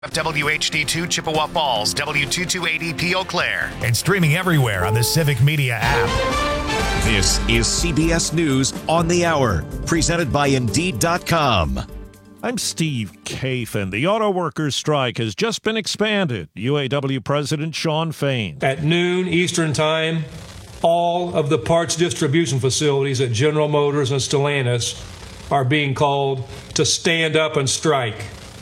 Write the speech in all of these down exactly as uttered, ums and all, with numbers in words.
W H D two Chippewa Falls, W two two eight E P Eau Claire, and streaming everywhere on the Civic Media app. This is C B S News on the Hour, presented by Indeed dot com. I'm Steve Kathan. The auto workers' strike has just been expanded. U A W President Shawn Fain. At noon Eastern Time, all of the parts distribution facilities at General Motors and Stellantis are being called to stand up and strike.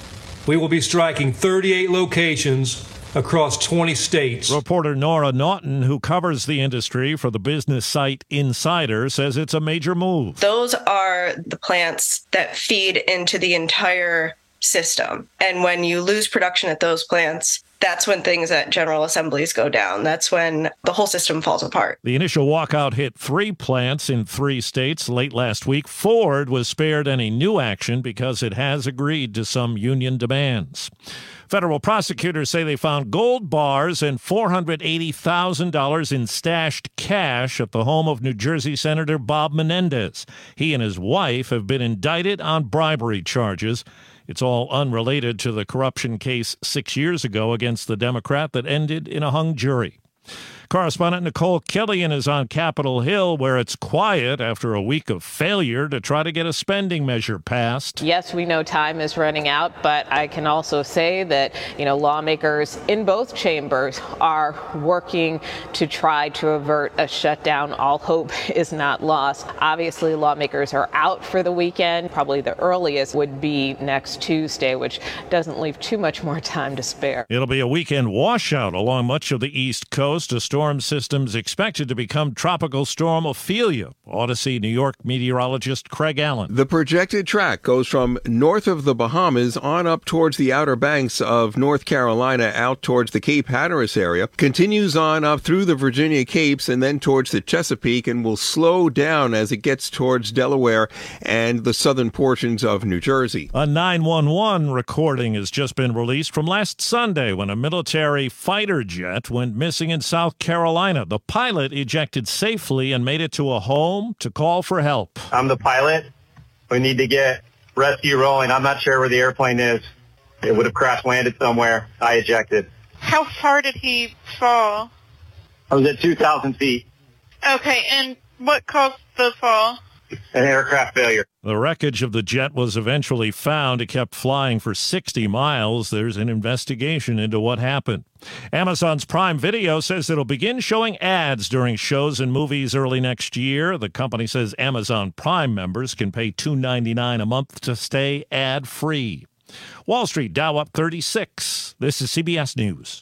We will be striking thirty-eight locations across twenty states. Reporter Nora Naughton, who covers the industry for the business site Insider, says it's a major move. Those are the plants that feed into the entire system. And when you lose production at those plants, that's when things at General Assemblies go down. That's when the whole system falls apart. The initial walkout hit three plants in three states late last week. Ford was spared any new action because it has agreed to some union demands. Federal prosecutors say they found gold bars and four hundred eighty thousand dollars in stashed cash at the home of New Jersey Senator Bob Menendez. He and his wife have been indicted on bribery charges. It's all unrelated to the corruption case six years ago against the Democrat that ended in a hung jury. Correspondent Nicole Killian is on Capitol Hill, where it's quiet after a week of failure to try to get a spending measure passed. Yes, we know time is running out, but I can also say that, you know, lawmakers in both chambers are working to try to avert a shutdown. All hope is not lost. Obviously, lawmakers are out for the weekend. Probably the earliest would be next Tuesday, which doesn't leave too much more time to spare. It'll be a weekend washout along much of the East Coast. A storm system's expected to become Tropical Storm Ophelia. Odyssey New York meteorologist Craig Allen. The projected track goes from north of the Bahamas on up towards the Outer Banks of North Carolina out towards the Cape Hatteras area, continues on up through the Virginia Capes and then towards the Chesapeake, and will slow down as it gets towards Delaware and the southern portions of New Jersey. A nine one one recording has just been released from last Sunday when a military fighter jet went missing in South Carolina. The pilot ejected safely and made it to a home to call for help. I'm the pilot. We need to get rescue rolling. I'm not sure where the airplane is. It would have crash landed somewhere. I ejected. How far did he fall? I was at two thousand feet. Okay, and what caused the fall? An aircraft failure. The wreckage of the jet was eventually found. It kept flying for sixty miles. There's an investigation into what happened. Amazon's Prime Video says it'll begin showing ads during shows and movies early next year. The company says Amazon Prime members can pay two dollars and ninety-nine cents a month to stay ad-free. Wall Street Dow up thirty-six. This is C B S News.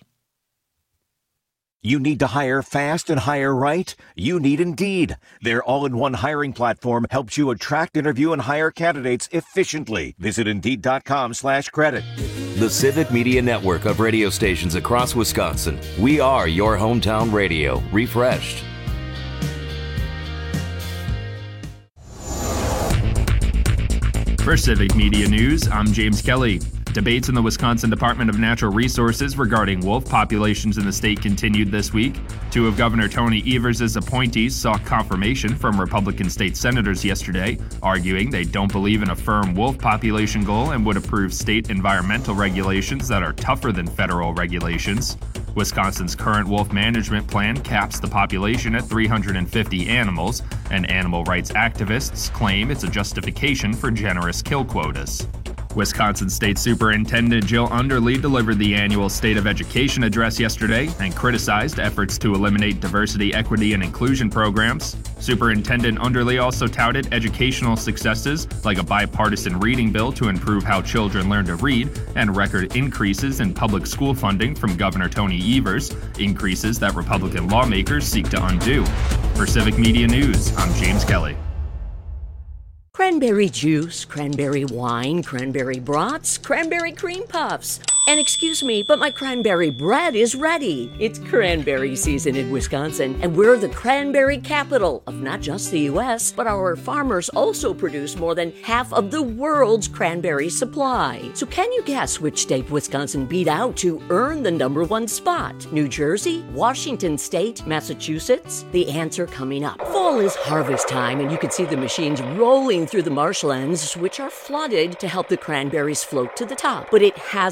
You need to hire fast and hire right? You need Indeed. Their all-in-one hiring platform helps you attract, interview, and hire candidates efficiently. Visit Indeed.com slash credit. The Civic Media Network of radio stations across Wisconsin. We are your hometown radio, refreshed. For Civic Media News, I'm James Kelly. Debates in the Wisconsin Department of Natural Resources regarding wolf populations in the state continued this week. Two of Governor Tony Evers' appointees sought confirmation from Republican state senators yesterday, arguing they don't believe in a firm wolf population goal and would approve state environmental regulations that are tougher than federal regulations. Wisconsin's current wolf management plan caps the population at three hundred fifty animals, and animal rights activists claim it's a justification for generous kill quotas. Wisconsin State Superintendent Jill Underly delivered the annual State of Education address yesterday and criticized efforts to eliminate diversity, equity, and inclusion programs. Superintendent Underly also touted educational successes like a bipartisan reading bill to improve how children learn to read and record increases in public school funding from Governor Tony Evers, increases that Republican lawmakers seek to undo. For Civic Media News, I'm James Kelly. Cranberry juice, cranberry wine, cranberry brats, cranberry cream puffs. And excuse me, but my cranberry bread is ready. It's cranberry season in Wisconsin, and we're the cranberry capital of not just the U S, but our farmers also produce more than half of the world's cranberry supply. So can you guess which state Wisconsin beat out to earn the number one spot? New Jersey? Washington State? Massachusetts? The answer coming up. Fall is harvest time, and you can see the machines rolling through the marshlands, which are flooded to help the cranberries float to the top. But it hasn't always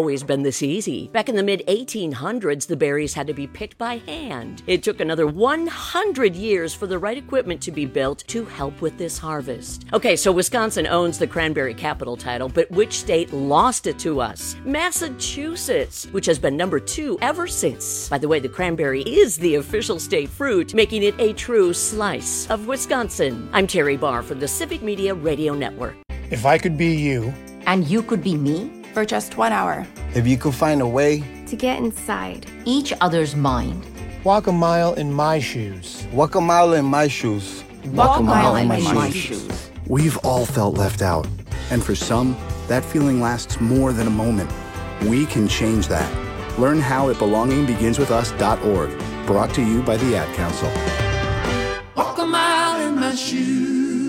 always been this easy. Back in the mid eighteen hundreds, the berries had to be picked by hand. It took another one hundred years for the right equipment to be built to help with this harvest. Okay, so Wisconsin owns the cranberry capital title, but which state lost it to us? Massachusetts, which has been number two ever since. By the way, the cranberry is the official state fruit, making it a true slice of Wisconsin. I'm Terry Barr from the Civic Media Radio Network. If I could be you, and you could be me, for just one hour. If you could find a way to get inside each other's mind. Walk a mile in my shoes. Walk a mile in my shoes. Walk, Walk a mile, mile in my, my shoes. shoes. We've all felt left out. And for some, that feeling lasts more than a moment. We can change that. Learn how at belonging begins with us dot org. Brought to you by the Ad Council. Walk a mile in my shoes.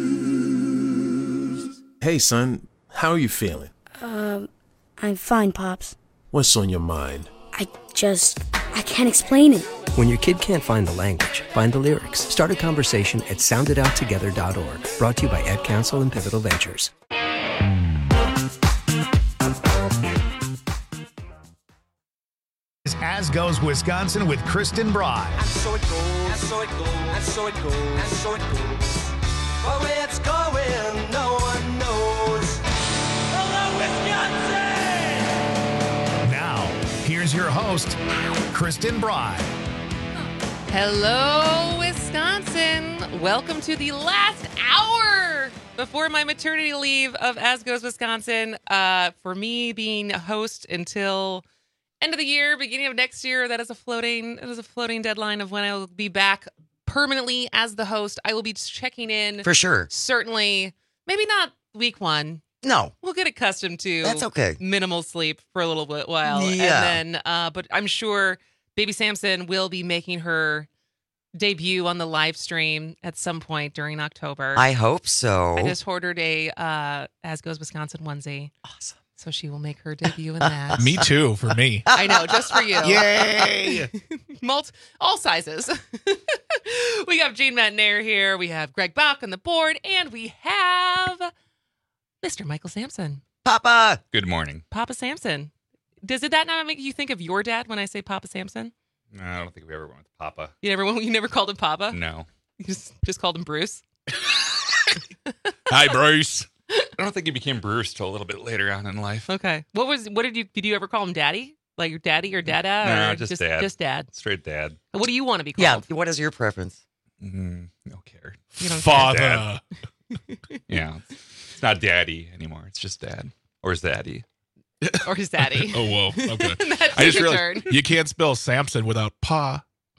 Hey, son, how are you feeling? Um, I'm fine, Pops. What's on your mind? I just, I can't explain it. When your kid can't find the language, find the lyrics. Start a conversation at sound it out together dot org. Brought to you by Ad Council and Pivotal Ventures. As Goes Wisconsin with Kristen Bry. And so it goes, and so it goes, and so it goes, and so it goes. But where it's going, no one knows. Hello, Wisconsin! Now, here's your host, Kristen Bry. Hello, Wisconsin. Welcome to the last hour before my maternity leave of As Goes Wisconsin. Uh, for me, being a host until end of the year, beginning of next year. That is a floating. That is a floating deadline of when I will be back permanently as the host. I will be checking in for sure. Certainly, maybe not week one. No, we'll get accustomed to that's okay. Minimal sleep for a little bit while, yeah. and then. Uh, but I'm sure Baby Samson will be making her debut on the live stream at some point during October. I hope so. I just ordered a uh, As Goes Wisconsin onesie. Awesome. So she will make her debut in that. Me too, for me. I know, just for you. Yay! Multi- all sizes. We have Gene Matnair here. We have Greg Bach on the board. And we have Mister Michael Sampson. Papa! Good morning. Papa Sampson. Does it that not make you think of your dad when I say Papa Sampson? No, I don't think we ever went with Papa. You never, you never called him Papa? No. You just, just called him Bruce? Hi, Bruce. I don't think he became Bruce till a little bit later on in life. Okay. What was? What did you? Did you ever call him Daddy? Like your daddy or Dada? No, or just, just Dad. Just Dad. Straight Dad. What do you want to be called? Yeah. What is your preference? Mm, no care. You don't Father. Yeah. It's not Daddy anymore. It's just Dad. Or is Daddy. Or his daddy. Oh, whoa. Okay. I just realized turn. You can't spell Samson without Pa.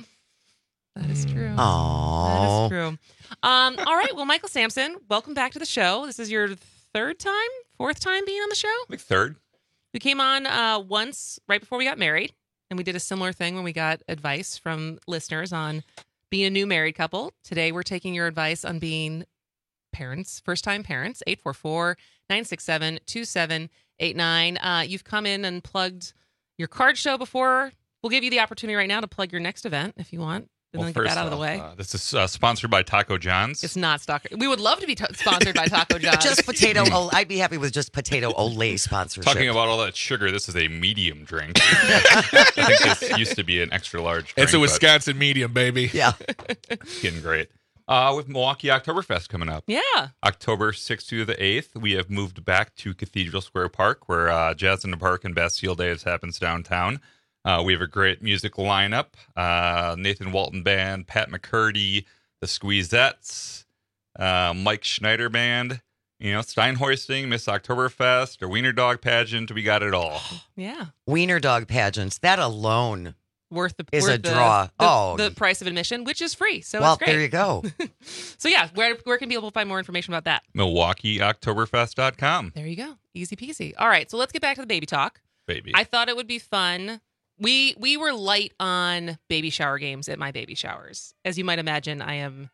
That is true. Aww. That is true. Um, all right. Well, Michael Sampson, welcome back to the show. This is your third time, fourth time being on the show? Like third. We came on uh, once right before we got married, and we did a similar thing when we got advice from listeners on being a new married couple. Today, we're taking your advice on being parents, first-time parents, eight four four, nine six seven, two seven eight nine. Uh, you've come in and plugged your card show before. We'll give you the opportunity right now to plug your next event if you want. And well, then get that out of the off, way. Uh, this is uh, sponsored by Taco John's. It's not Stalker. We would love to be t- sponsored by Taco John's. Just potato. o- I'd be happy with just potato Olay sponsorship. Talking about all that sugar, this is a medium drink. I think this used to be an extra large drink. It's a Wisconsin medium, baby. Yeah. It's getting great. Uh, with Milwaukee Oktoberfest coming up. Yeah. October sixth to the eighth, we have moved back to Cathedral Square Park, where uh, Jazz in the Park and Bastille Days happens downtown. Uh, we have a great music lineup. Uh, Nathan Walton Band, Pat McCurdy, the Squeezettes, uh, Mike Schneider Band, you know, Steinhoisting, Miss Oktoberfest, or Wiener Dog Pageant. We got it all. Yeah. Wiener Dog Pageants. That alone worth the is worth a the, draw. The, oh, the price of admission, which is free. So well, it's great. There you go. So yeah, where where can people find more information about that? Milwaukee Oktoberfest dot com. There you go. Easy peasy. All right, so let's get back to the baby talk. Baby. I thought it would be fun. We we were light on baby shower games at my baby showers. As you might imagine, I am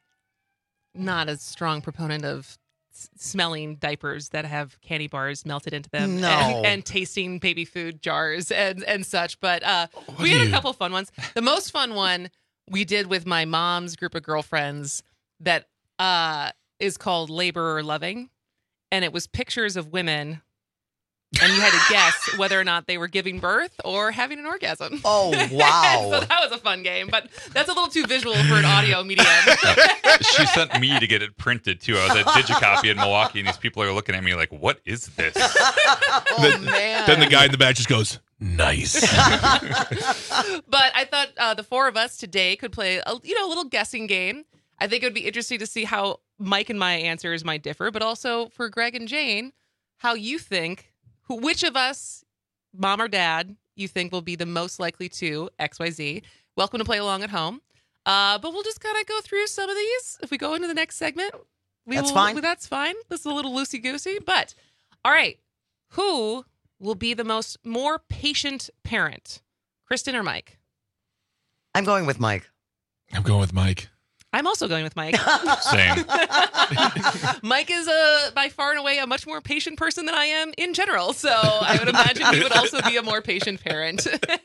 not a strong proponent of s- smelling diapers that have candy bars melted into them No. and, and tasting baby food jars and, and such. But uh, we do had a you- couple fun ones. The most fun one we did with my mom's group of girlfriends that uh, is called Labor or Loving. And it was pictures of women and you had to guess whether or not they were giving birth or having an orgasm. Oh, wow. So that was a fun game, but that's a little too visual for an audio medium. She sent me to get it printed, too. I was at Digicopy in Milwaukee, and these people are looking at me like, what is this? Oh, then, man. Then the guy in the back just goes, nice. But I thought uh, the four of us today could play a, you know, a little guessing game. I think it would be interesting to see how Mike and my answers might differ, but also for Greg and Jane, how you think, who, which of us, mom or dad, you think will be the most likely to X Y Z. Welcome to play along at home. Uh, but we'll just kind of go through some of these. If we go into the next segment, we That's will, fine. That's fine. This is a little loosey-goosey. But, all right, who will be the most more patient parent, Kristen or Mike? I'm going with Mike. I'm going with Mike. I'm also going with Mike. Same. Mike is a, by far and away a much more patient person than I am in general. So I would imagine he would also be a more patient parent.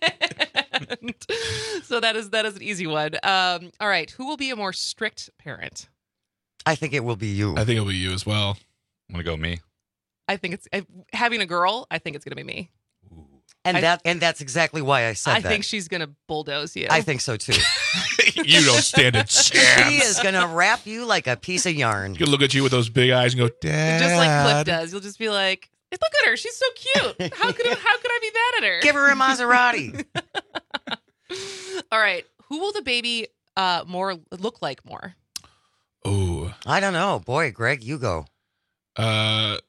So that is that is an easy one. Um, all right. Who will be a more strict parent? I think it will be you. I think it'll be you as well. I'm going to go me. I think it's uh, having a girl. I think it's going to be me. And I- that and that's exactly why I said I that. think she's going to bulldoze you. I think so too. You don't stand a chance. She is gonna wrap you like a piece of yarn. She'll look at you with those big eyes and go, Dad. Just like Cliff does. You'll just be like, look at her. She's so cute. How could how could I be mad at her? Give her a Maserati. All right. Who will the baby uh more look like more? Oh, I don't know. Boy, Greg, you go. Uh,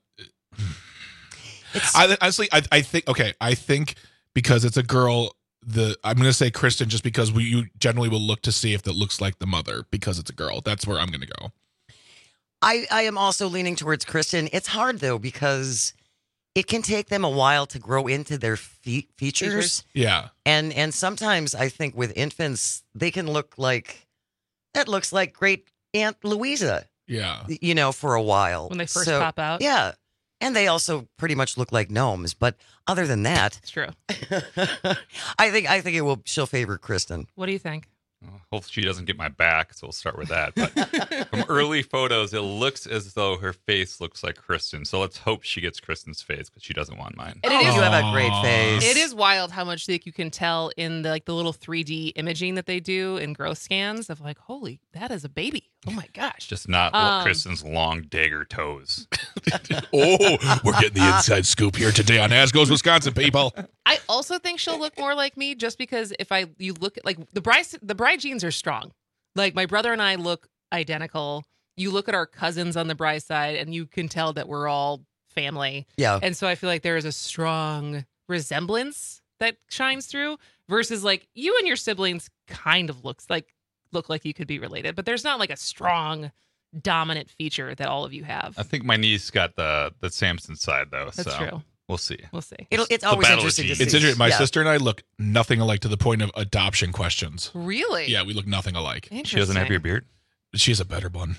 I, honestly, I, I think, okay, I think because it's a girl, the I'm going to say Kristen just because we you generally will look to see if that looks like the mother because it's a girl. That's where I'm going to go. I, I am also leaning towards Kristen. It's hard, though, because it can take them a while to grow into their fe- features. Features. Yeah. And and sometimes I think with infants, they can look like, that looks like great Aunt Louisa, Yeah. you know, for a while. When they first So, pop out. Yeah. And they also pretty much look like gnomes. But other than that, It's true. I think I think it will. She'll favor Kristen. What do you think? Well, hopefully she doesn't get my back, so we'll start with that. But from early photos, it looks as though her face looks like Kristen. So let's hope she gets Kristen's face, but she doesn't want mine. And it is You have a great face. It is wild how much like you can tell in the like the little three D imaging that they do in growth scans of like, holy, that is a baby. Oh my gosh. Just not Um, Kristen's long dagger toes. Oh, we're getting the inside scoop here today on As Goes Wisconsin, people. I also think she'll look more like me just because if I you look at like the bride the bride genes are strong. Like my brother and I look identical. You look at our cousins on the bride side and you can tell that we're all family. Yeah. And so I feel like there is a strong resemblance that shines through versus like you and your siblings kind of looks like look like you could be related, but there's not like a strong dominant feature that all of you have. I think my niece got the the Samson side though. That's so true. We'll see. We'll see. It'll, it's The always battle of interesting to genes. see. It's interesting. My Yeah. sister and I look nothing alike to the point of adoption questions. Really? Yeah, we look nothing alike. She doesn't have your beard? She has a better one.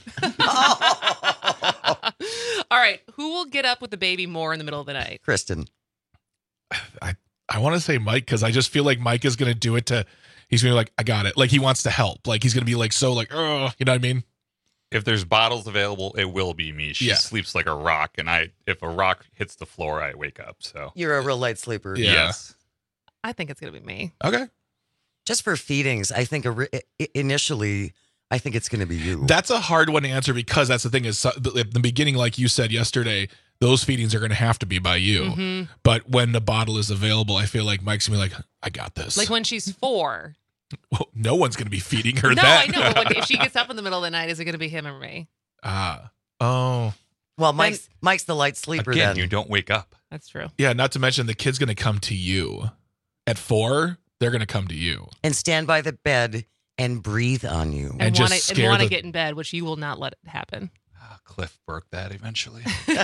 All right. Who will get up with the baby more in the middle of the night? Kristen. I, I want to say Mike because I just feel like Mike is going to do it to, he's going to be like, I got it. Like he wants to help. Like he's going to be like, so like, oh, you know what I mean? If there's bottles available, it will be me. She Yeah. sleeps like a rock, and I if a rock hits the floor, I wake up. So You're a real light sleeper. Yeah. yes. I think it's going to be me. Okay. Just for feedings, I think ori- i- initially, I think it's going to be you. That's a hard one to answer because that's the thing is so- at the beginning, like you said yesterday, those feedings are going to have to be by you. Mhm. But when the bottle is available, I feel like Mike's going to be like, I got this. Like when she's four. Well, no one's going to be feeding her No, that. I know. But when, if she gets up in the middle of the night, is it going to be him or me? Ah. Oh. well, Mike's Mike's the light sleeper Again, then. you don't wake up. That's true. Yeah, not to mention the kid's going to come to you. At four, they're going to come to you. And stand by the bed and breathe on you. And, And just want to scare and want to the- get in bed, which you will not let it happen. Ah, Cliff broke that eventually.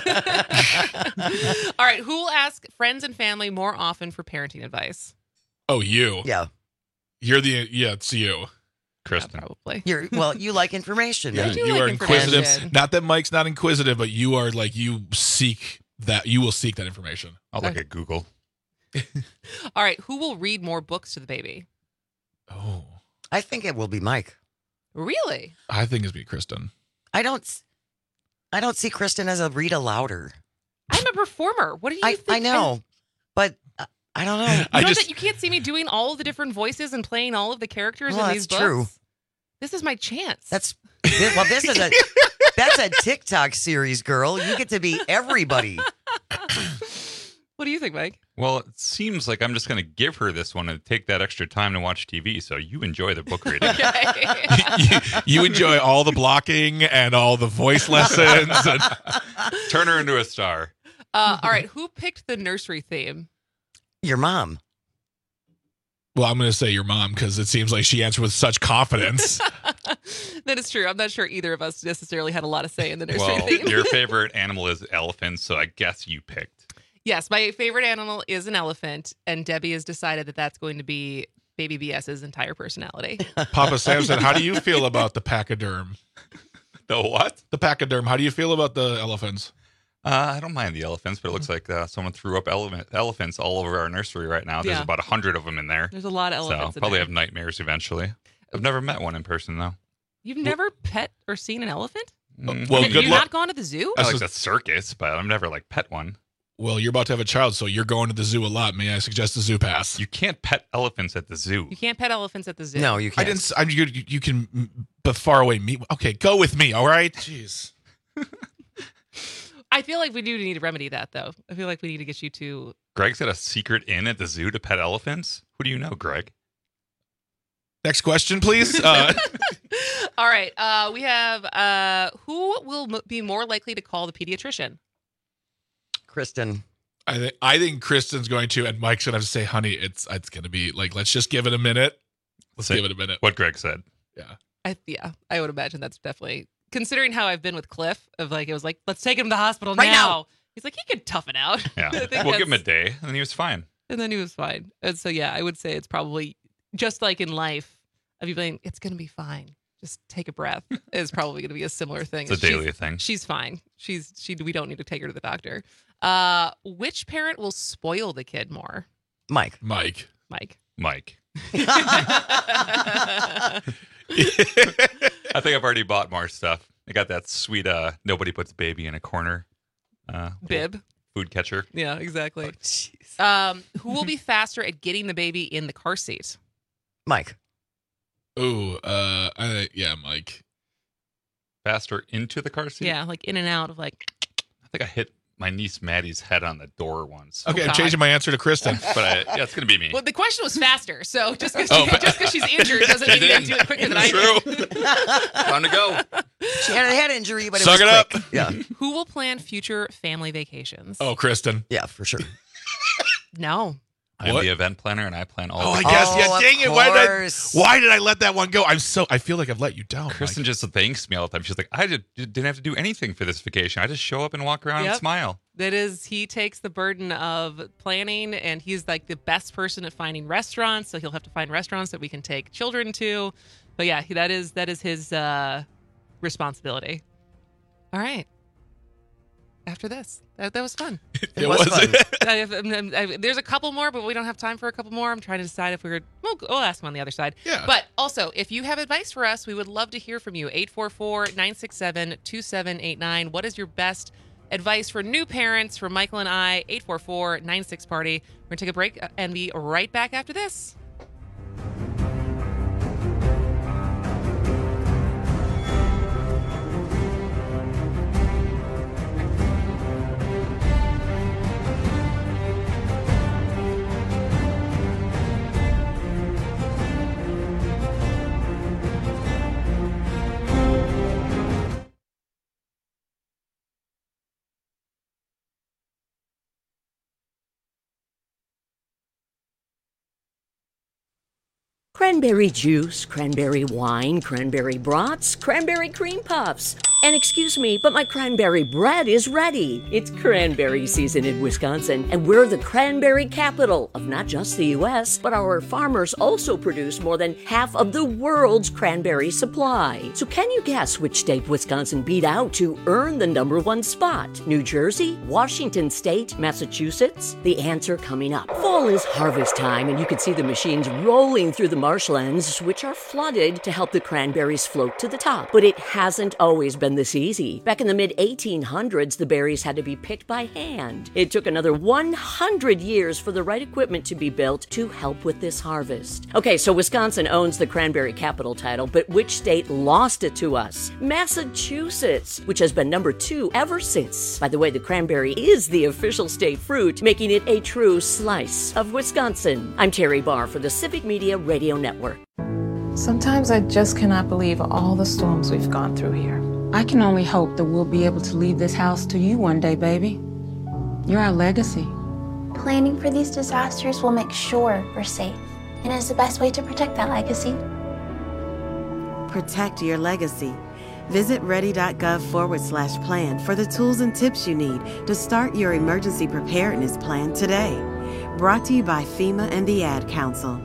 All right. Who will ask friends and family more often for parenting advice? Oh, you. Yeah. You're the, yeah, it's you. Kristen. Probably. You're well, you like information. Yeah, do you like are inquisitive. information. Not that Mike's not inquisitive, but you are like, you seek that, you will seek that information. I'll look at Google. All right. Who will read more books to the baby? Oh. I think it will be Mike. Really? I think it's be Kristen. I don't s- I don't see Kristen as a read alouder. I'm a performer. What do you I, think? I know, but uh, I don't know. You I know just that you can't see me doing all of the different voices and playing all of the characters Well, in these that's books. true. This is my chance. That's well. This is a that's a TikTok series, girl. You get to be everybody. What do you think, Mike? Well, it seems like I'm just going to give her this one and take that extra time to watch T V. So you enjoy the book reading. you, you enjoy all the blocking and all the voice lessons. And turn her into a star. Uh, all right, who picked the nursery theme? Your mom. Well, I'm going to say your mom because it seems like she answered with such confidence. That is true. I'm not sure either of us necessarily had a lot of say in the nursery Well, theme. your favorite animal is elephants, so I guess you picked. Yes, my favorite animal is an elephant, and Debbie has decided that that's going to be Baby BS's entire personality. Papa Samson, how do you feel about the pachyderm? The what? The pachyderm. How do you feel about the elephants? Uh, I don't mind the elephants, but it looks like uh, someone threw up ele- elephants all over our nursery right now. There's Yeah. about a hundred of them in there. There's a lot of elephants So in probably there. have nightmares eventually. I've never met one in person though. You've never pet or seen an elephant? Mm. Well, Have good you luck. not gone to the zoo? I like the circus, but I've never like pet one. Well, you're about to have a child, so you're going to the zoo a lot. May I suggest a zoo pass? You can't pet elephants at the zoo. You can't pet elephants at the zoo. No, you I can't. didn't. s- I, you, you you can, but far away. Me. Okay, go with me. All right. Jeez. I feel like we do need to remedy that, though. I feel like we need to get you to. Greg's got a secret inn at the zoo to pet elephants. Who do you know, Greg? Next question, please. Uh, All right. Uh, we have uh, who will m- be more likely to call the pediatrician? Kristen. I think I think Kristen's going to, and Mike's gonna have to say, "Honey, it's it's gonna be like, let's just give it a minute. Let's Say give it a minute." What Greg said. Yeah. I, yeah, I would imagine that's definitely considering how I've been with Cliff. Of like, it was like, let's take him to the hospital Right now. He's like, he could tough it out. Yeah, I think we'll give him a that's- day, and then he was fine. And then he was fine. And so, yeah, I would say it's probably just like in life of you being, it's going to be fine. Just take a breath is probably going to be a similar thing. It's a daily she's, thing. She's fine. She's she. We don't need to take her to the doctor. Uh, which parent will spoil the kid more? Mike. Mike. Mike. Mike. I think I've already bought more stuff. I got that sweet uh nobody puts baby in a corner uh Bib. food catcher. Yeah, exactly. Oh, um, who will be faster at getting the baby in the car seat? Mike. Ooh, uh, I, yeah, Mike. Faster into the car seat? Yeah, like in and out of like. I think I hit my niece Maddie's head on the door once. Okay, Oh, I'm God. changing my answer to Kristen. But I, yeah, it's gonna be me. Well, the question was faster, so just because Oh, she, just 'cause she's injured doesn't mean you can do it quicker than I True. did. Time to go. She had a head injury, but it Suck was it quick. up. Yeah. Who will plan future family vacations? Oh, Kristen. Yeah, for sure. No. I'm What? the event planner, and I plan all. Oh, I the guess. Oh, yeah, of dang it. Why did I? course. Why did I let that one go? I'm so. I feel like I've let you down. Kristen Mike. just thanks me all the time. She's like, I did, didn't have to do anything for this vacation. I just show up and walk around Yep. and smile. That is, he takes the burden of planning, and he's like the best person at finding restaurants. So he'll have to find restaurants that we can take children to. But yeah, he- that is that is his uh, responsibility. All right. After this, that, that was fun. It was was. fun. I have- I'm- I- there's a couple more, but we don't have time for a couple more. I'm trying to decide if we're. We'll, we'll ask them on the other side. Yeah. But also, if you have advice for us, we would love to hear from you. eight four four, nine six seven, two seven eight nine. What is your best advice for new parents from Michael and I? eight four four, nine six party. We're going to take a break and be right back after this. Cranberry juice, cranberry wine, cranberry brats, cranberry cream puffs. And excuse me, but my cranberry bread is ready. It's cranberry season in Wisconsin, and we're the cranberry capital of not just the U S, but our farmers also produce more than half of the world's cranberry supply. So can you guess which state Wisconsin beat out to earn the number one spot? New Jersey, Washington State, Massachusetts? The answer coming up. Fall is harvest time, and you can see the machines rolling through the marshlands, which are flooded to help the cranberries float to the top. But it hasn't always been been this easy. Back in the mid eighteen hundreds, the berries had to be picked by hand. It took another one hundred years for the right equipment to be built to help with this harvest. Okay, so Wisconsin owns the cranberry capital title, but which state lost it to us? Massachusetts, which has been number two ever since. By the way, the cranberry is the official state fruit, making it a true slice of Wisconsin. I'm Terry Barr for the Civic Media Radio Network. Sometimes I just cannot believe all the storms we've gone through here. I can only hope that we'll be able to leave this house to you one day, baby. You're our legacy. Planning for these disasters will make sure we're safe, and is the best way to protect that legacy. Protect your legacy. Visit ready.gov forward slash plan for the tools and tips you need to start your emergency preparedness plan today. Brought to you by FEMA and the Ad Council.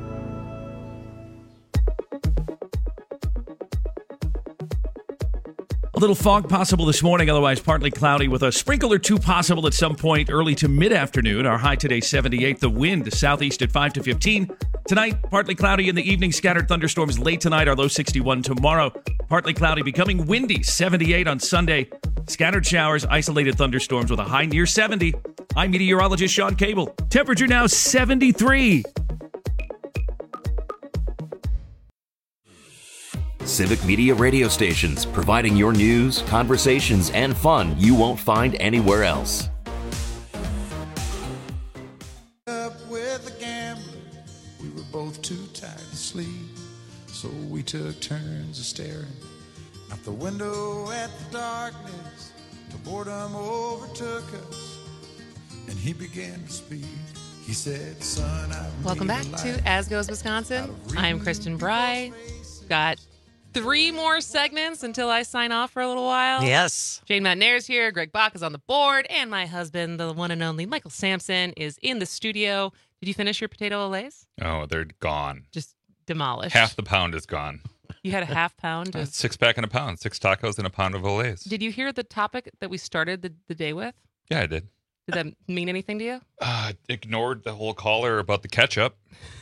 A little fog possible this morning, otherwise partly cloudy with a sprinkle or two possible at some point early to mid-afternoon. Our high today, seventy-eight. The wind southeast at five to fifteen. Tonight, partly cloudy in the evening. Scattered thunderstorms late tonight. Our low sixty-one tomorrow. Partly cloudy, becoming windy. seventy-eight on Sunday. Scattered showers, isolated thunderstorms with a high near seventy. I'm meteorologist Sean Cable. Temperature now seventy-three. Civic Media radio stations, providing your news, conversations, and fun you won't find anywhere else. Up with a gambler, we were both too tired to sleep, so we took turns of staring out the window at the darkness. The boredom overtook us, and he began to speak. He said, "Son, I Welcome back to As Goes Wisconsin. I'm Kristen Bry. Got three more segments until I sign off for a little while. Yes. Jane Montanair's here. Greg Bach is on the board. And my husband, the one and only Michael Sampson, is in the studio. Did you finish your potato olays? Oh, they're gone. Just demolished. Half the pound is gone. You had a half pound? Uh, Of... six pack and a pound. Six tacos and a pound of olays. Did you hear the topic that we started the, the day with? Yeah, I did. Did that mean anything to you? Uh, ignored the whole caller about the ketchup.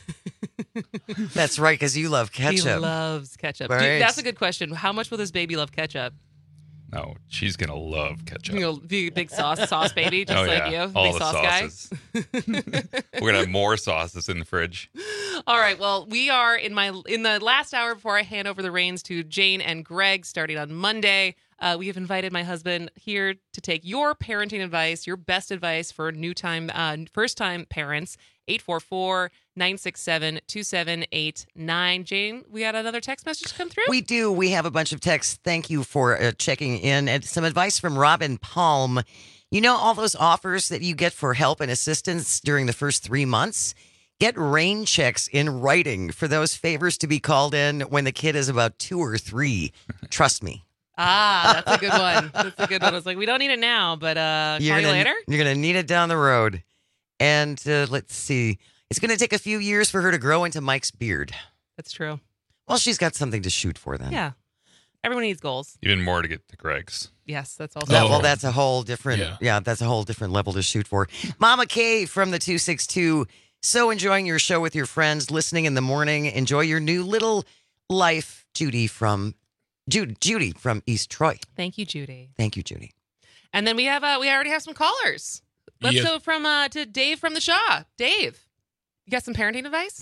That's right, because you love ketchup. He loves ketchup. Right. Dude, that's a good question. How much will this baby love ketchup? No, she's going to love ketchup. You know, be a big sauce sauce baby, just oh, like yeah. you. All big the sauce sauces. guy. We're going to have more sauces in the fridge. All right. Well, we are in my in the last hour before I hand over the reins to Jane and Greg starting on Monday. Uh, we have invited my husband here to take your parenting advice, your best advice for new time, uh, first time parents. eight four four, nine six seven, two seven eight nine. Jane, we had another text message come through? We do. We have a bunch of texts. Thank you for uh, checking in. And some advice from Robin Palm. You know, all those offers that you get for help and assistance during the first three months? Get rain checks in writing for those favors to be called in when the kid is about two or three. Trust me. Ah, that's a good one. That's a good one. I was like, we don't need it now, but uh, You're call you gonna, later. You're going to need it down the road. And uh, let's see. It's going to take a few years for her to grow into Mike's beard. That's true. Well, she's got something to shoot for then. Yeah. Everyone needs goals. Even more to get to Greg's. Yes, that's also. That, well, that's a whole different, yeah. Yeah. yeah, that's a whole different level to shoot for. Mama Kay from the two six two. So enjoying your show with your friends, listening in the morning. Enjoy your new little life. Judy from Judy, Judy from East Troy. Thank you, Judy. Thank you, Judy. And then we have uh, we already have some callers. Let's Yeah. go from uh, to Dave from the Shaw. Dave, you got some parenting advice?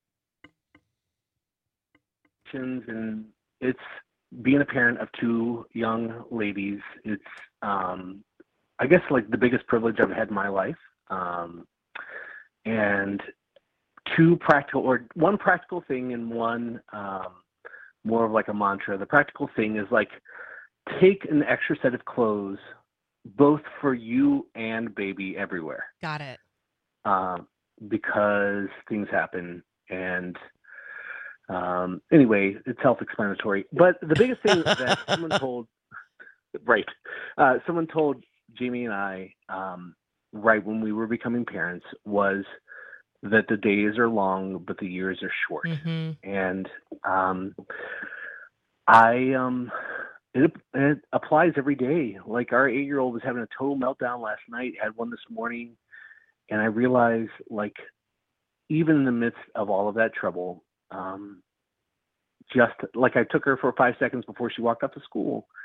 And it's being a parent of two young ladies. It's, um, I guess, like the biggest privilege I've had in my life. Um, and two practical, or one practical thing and one um, more of like a mantra. The practical thing is like, take an extra set of clothes, both for you and baby, everywhere. Got it. Um, because things happen. And um, anyway, it's self-explanatory. But the biggest thing that someone told, right, uh, someone told Jamie and I, um, right when we were becoming parents, was that the days are long, but the years are short. Mm-hmm. And um, I, um, it, it applies every day. Like our eight-year-old was having a total meltdown last night, had one this morning. And I realized, like, even in the midst of all of that trouble, um, just like I took her for five seconds before she walked up to school,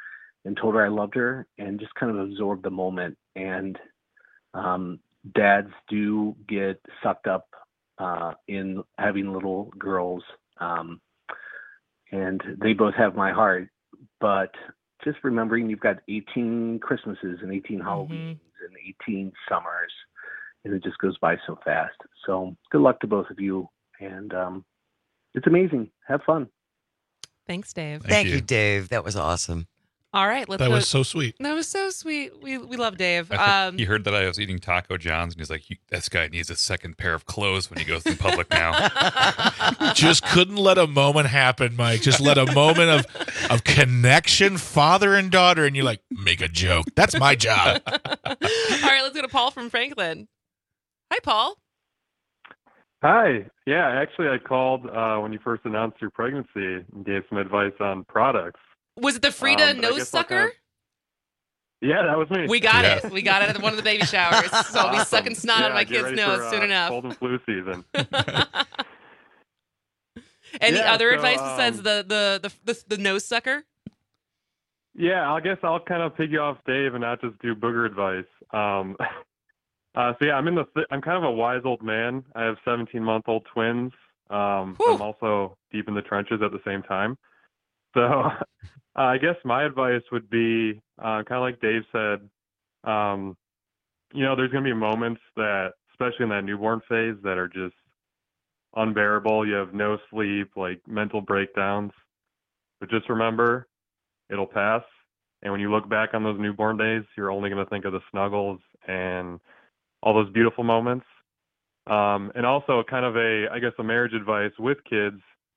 and told her I loved her and just kind of absorbed the moment. And um, dads do get sucked up uh, in having little girls, um, and they both have my heart. But just remembering you've got eighteen Christmases and eighteen Halloweens mm-hmm. and eighteen summers, and it just goes by so fast. So good luck to both of you, and um, it's amazing. Have fun. Thanks, Dave. Thank, Thank you. you, Dave. That was awesome. All right, let's that go. was so sweet. That was so sweet. We we love Dave. I Um, he heard that I was eating Taco John's, and he's like, "This guy needs a second pair of clothes when he goes in public now." Just couldn't let a moment happen, Mike. Just let a moment of of connection, father and daughter, and you're like, make a joke. That's my job. All right, let's go to Paul from Franklin. Hi, Paul. Hi. Yeah, actually, I called uh, when you first announced your pregnancy and gave some advice on products. Was it the Frida Um, nose sucker? Kind of... Yeah, that was me. We got yeah. it. We got it at one of the baby showers. So I'll be Awesome. sucking snot yeah, out of my get kid's ready nose for, soon uh, enough. Cold and flu season. Any Yeah, other so, advice um, besides the, the, the, the, the nose sucker? Yeah, I guess I'll kind of piggy off Dave and not just do booger advice. Um, uh, so yeah, I'm in the. Th- I'm kind of a wise old man. I have seventeen-month-old twins. Um, I'm also deep in the trenches at the same time. So uh, I guess my advice would be uh, kind of like Dave said. Um, you know, there's going to be moments that, especially in that newborn phase, that are just unbearable. You have no sleep, like mental breakdowns. But just remember, it'll pass. And when you look back on those newborn days, you're only going to think of the snuggles and all those beautiful moments. Um, and also kind of a, I guess, a marriage advice with kids.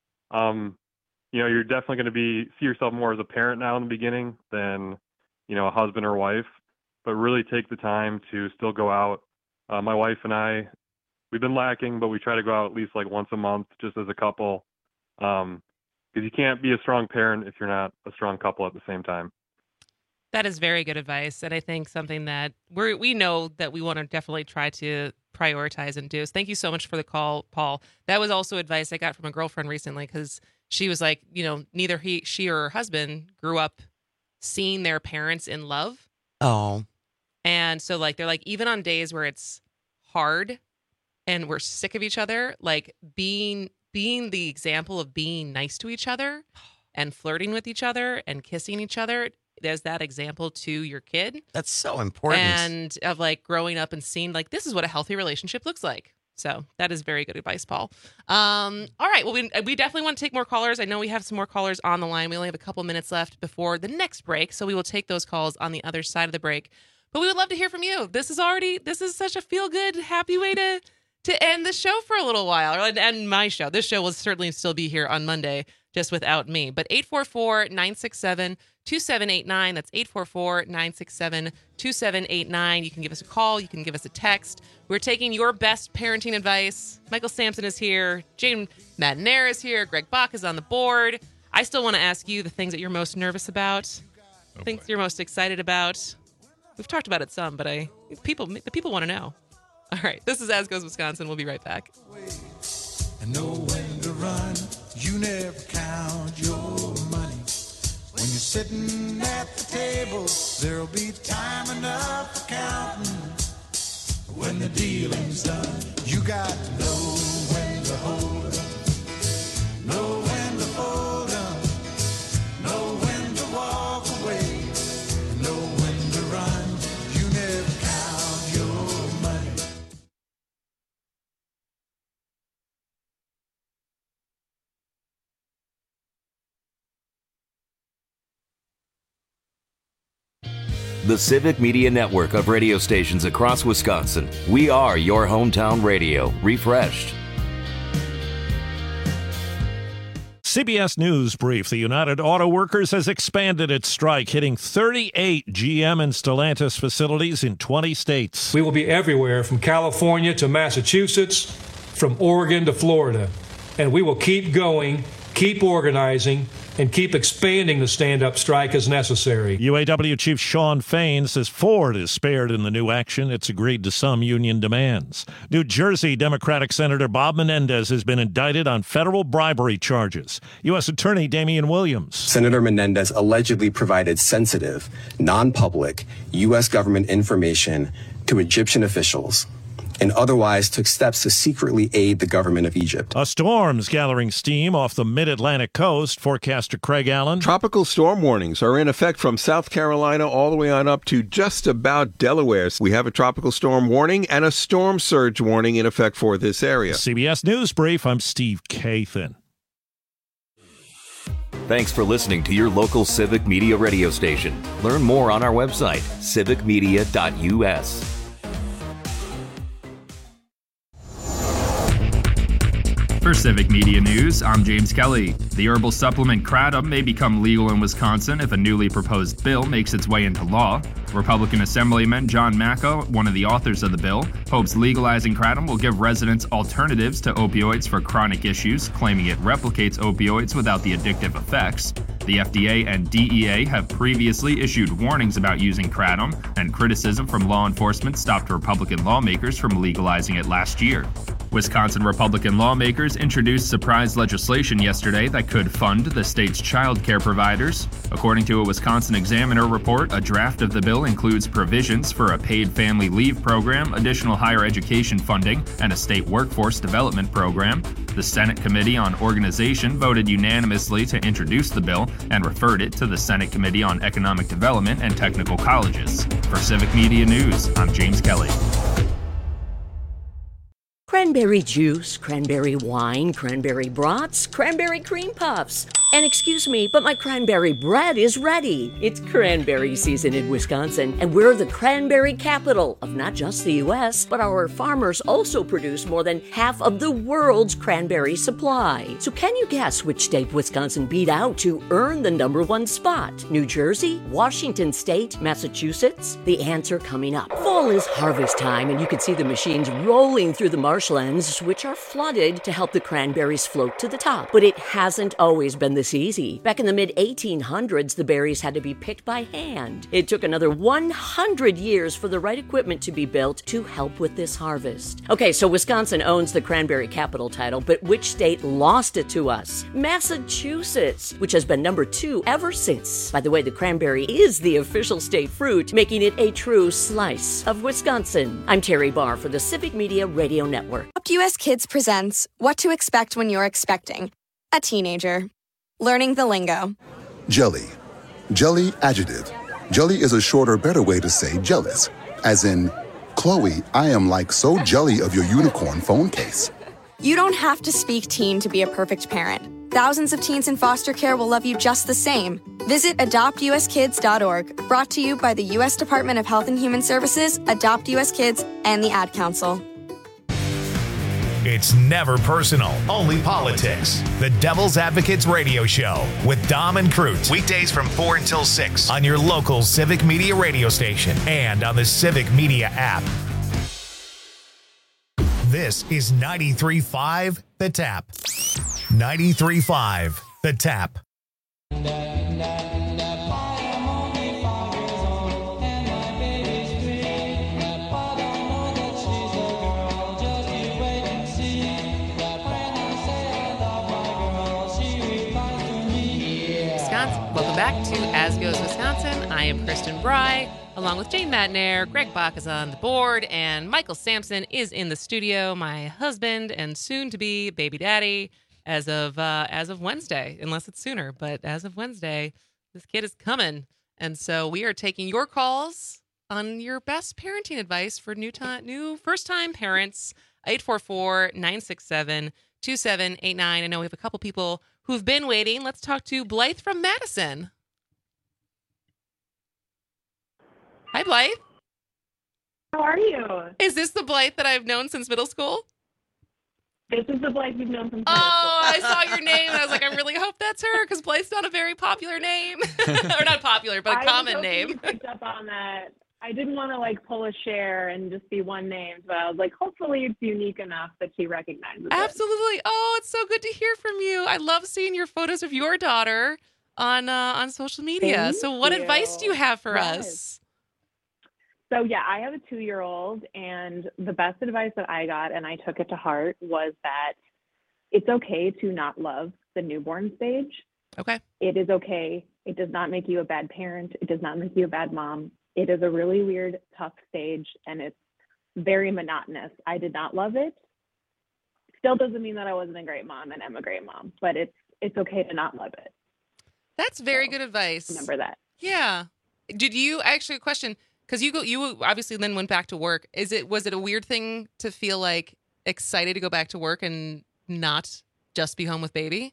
Um, you know, you're definitely going to be, see yourself more as a parent now in the beginning than, you know, a husband or wife, but really take the time to still go out. Uh, my wife and I, we've been lacking, but we try to go out at least like once a month just as a couple. Um, because you can't be a strong parent if you're not a strong couple at the same time. That is very good advice, and I think something that we we know that we want to definitely try to prioritize and do. So thank you so much for the call, Paul. That was also advice I got from a girlfriend recently, because she was like, you know, neither he, she or her husband grew up seeing their parents in love. Oh. And so like, they're like, even on days where it's hard and we're sick of each other, like being being the example of being nice to each other and flirting with each other and kissing each other, there's that example to your kid. That's so important. And of like growing up and seeing like, this is what a healthy relationship looks like. So that is very good advice, Paul. Um, all right. Well, we, we definitely want to take more callers. I know we have some more callers on the line. We only have a couple minutes left before the next break. So we will take those calls on the other side of the break. But we would love to hear from you. This is already, this is such a feel good, happy way to, to end the show for a little while, and end my show. This show will certainly still be here on Monday, just without me. But eight four four, nine six seven, two seven eight nine. That's eight four four, nine six seven, two seven eight nine. You can give us a call. You can give us a text. We're taking your best parenting advice. Michael Sampson is here. Jane Madinair is here. Greg Bach is on the board. I still want to ask you the things that you're most nervous about, oh things boy. you're most excited about. We've talked about it some, but I people the people want to know. All right, this is As Goes Wisconsin. We'll be right back. And know when to run. You never count your money. When you're sitting at the table, there'll be time enough for counting. When the dealing's done, you got to know when to hold up, know when to fold up, know when to walk away, know when to run. You never count your money. The Civic Media Network of radio stations across Wisconsin. We are your hometown radio, refreshed. C B S News brief. The United Auto Workers has expanded its strike, hitting thirty-eight G M and Stellantis facilities in twenty states. We will be everywhere from California to Massachusetts, from Oregon to Florida. And we will keep going, keep organizing, and keep expanding the stand-up strike as necessary. U A W Chief Sean Fain says Ford is spared in the new action. It's agreed to some union demands. New Jersey Democratic Senator Bob Menendez has been indicted on federal bribery charges. U S Attorney Damian Williams. Senator Menendez allegedly provided sensitive, non-public U S government information to Egyptian officials and otherwise took steps to secretly aid the government of Egypt. A storm's gathering steam off the mid-Atlantic coast. Forecaster Craig Allen. Tropical storm warnings are in effect from South Carolina all the way on up to just about Delaware. We have a tropical storm warning and a storm surge warning in effect for this area. C B S News Brief, I'm Steve Kathan. Thanks for listening to your local Civic Media radio station. Learn more on our website, civic media dot U S. For Civic Media News, I'm James Kelly. The herbal supplement kratom may become legal in Wisconsin if a newly proposed bill makes its way into law. Republican Assemblyman John Macco, one of the authors of the bill, hopes legalizing kratom will give residents alternatives to opioids for chronic issues, claiming it replicates opioids without the addictive effects. The F D A and D E A have previously issued warnings about using kratom, and criticism from law enforcement stopped Republican lawmakers from legalizing it last year. Wisconsin Republican lawmakers introduced surprise legislation yesterday that could fund the state's child care providers. According to a Wisconsin Examiner report, a draft of the bill includes provisions for a paid family leave program, additional higher education funding, and a state workforce development program. The Senate Committee on Organization voted unanimously to introduce the bill and referred it to the Senate Committee on Economic Development and Technical Colleges. For Civic Media News, I'm James Kelly. Cranberry juice, cranberry wine, cranberry brats, cranberry cream puffs. And excuse me, but my cranberry bread is ready. It's cranberry season in Wisconsin, and we're the cranberry capital of not just the U S, but our farmers also produce more than half of the world's cranberry supply. So can you guess which state Wisconsin beat out to earn the number one spot? New Jersey, Washington State, Massachusetts? The answer coming up. Fall is harvest time, and you can see the machines rolling through the marshlands, which are flooded to help the cranberries float to the top. But it hasn't always been this easy. Back in the mid eighteen hundreds, the berries had to be picked by hand. It took another one hundred years for the right equipment to be built to help with this harvest. Okay, so Wisconsin owns the cranberry capital title, but which state lost it to us? Massachusetts, which has been number two ever since. By the way, the cranberry is the official state fruit, making it a true slice of Wisconsin. I'm Terry Barr for the Civic Media Radio Network. Adopt U S Kids presents What to Expect When You're Expecting a Teenager. Learning the lingo. Jelly. Jelly adjective. Jelly is a shorter, better way to say jealous. As in, Chloe, I am like so jelly of your unicorn phone case. You don't have to speak teen to be a perfect parent. Thousands of teens in foster care will love you just the same. Visit adopt u s kids dot org, brought to you by the U S Department of Health and Human Services, Adopt U S Kids, and the Ad Council. It's never personal, only politics. The Devil's Advocates Radio Show with Dom and Crute. Weekdays from four until six on your local Civic Media radio station and on the Civic Media app. This is ninety-three point five The Tap. ninety-three point five The Tap. Welcome back to As Goes Wisconsin. I am Kristen Bry, along with Jane Madnair. Greg Bach is on the board, and Michael Sampson is in the studio, my husband and soon-to-be baby daddy as of uh, as of Wednesday, unless it's sooner. But as of Wednesday, this kid is coming. And so we are taking your calls on your best parenting advice for new time, new first-time parents, eight four four, nine six seven, two seven eight nine. I know we have a couple people who've been waiting. Let's talk to Blythe from Madison. Hi, Blythe. How are you? Is this the Blythe that I've known since middle school? This is the Blythe you've known since middle oh, school. Oh, I saw your name, and I was like, I really hope that's her, because Blythe's not a very popular name. Or not popular, but a I common was name. You picked up on that. I didn't want to like pull a share and just be one name, but I was like, hopefully it's unique enough that she recognizes it. Absolutely. Oh, it's so good to hear from you. I love seeing your photos of your daughter on uh, on social media. Thank so what you. advice do you have for Yes. us? So yeah, I have a two-year-old, and the best advice that I got, and I took it to heart, was that it's okay to not love the newborn stage. Okay. It is okay. It does not make you a bad parent. It does not make you a bad mom. It is a really weird, tough stage, and it's very monotonous. I did not love it. Still doesn't mean that I wasn't a great mom and am a great mom, but it's it's okay to not love it. That's very good advice. Remember that. Yeah. Did you actually a question? Because you go, you obviously then went back to work. Is it was it a weird thing to feel like excited to go back to work and not just be home with baby?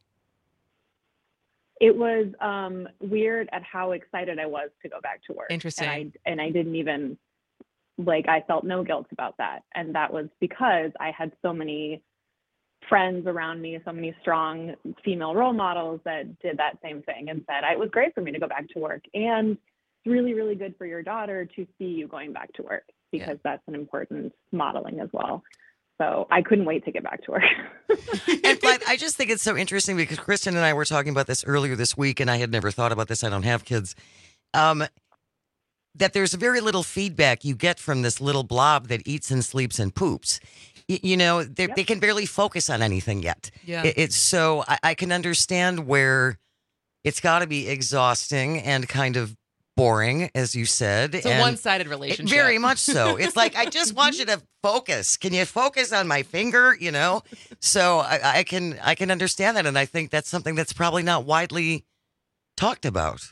It was um, weird at how excited I was to go back to work. Interesting. And I, and I didn't even, like, I felt no guilt about that. And that was because I had so many friends around me, so many strong female role models that did that same thing and said, it was great for me to go back to work. And it's really, really good for your daughter to see you going back to work, because yeah. that's an important modeling as well. So I couldn't wait to get back to work. And Blythe, I just think it's so interesting because Kristen and I were talking about this earlier this week, and I had never thought about this. I don't have kids. Um, that there's very little feedback you get from this little blob that eats and sleeps and poops. Y- you know, yep. they can barely focus on anything yet. Yeah. It, it's so I, I can understand where it's got to be exhausting and kind of boring, as you said. It's a and one-sided relationship. It, very much so. It's like, I just want you to focus. Can you focus on my finger? You know? So I, I can I can understand that. And I think that's something that's probably not widely talked about.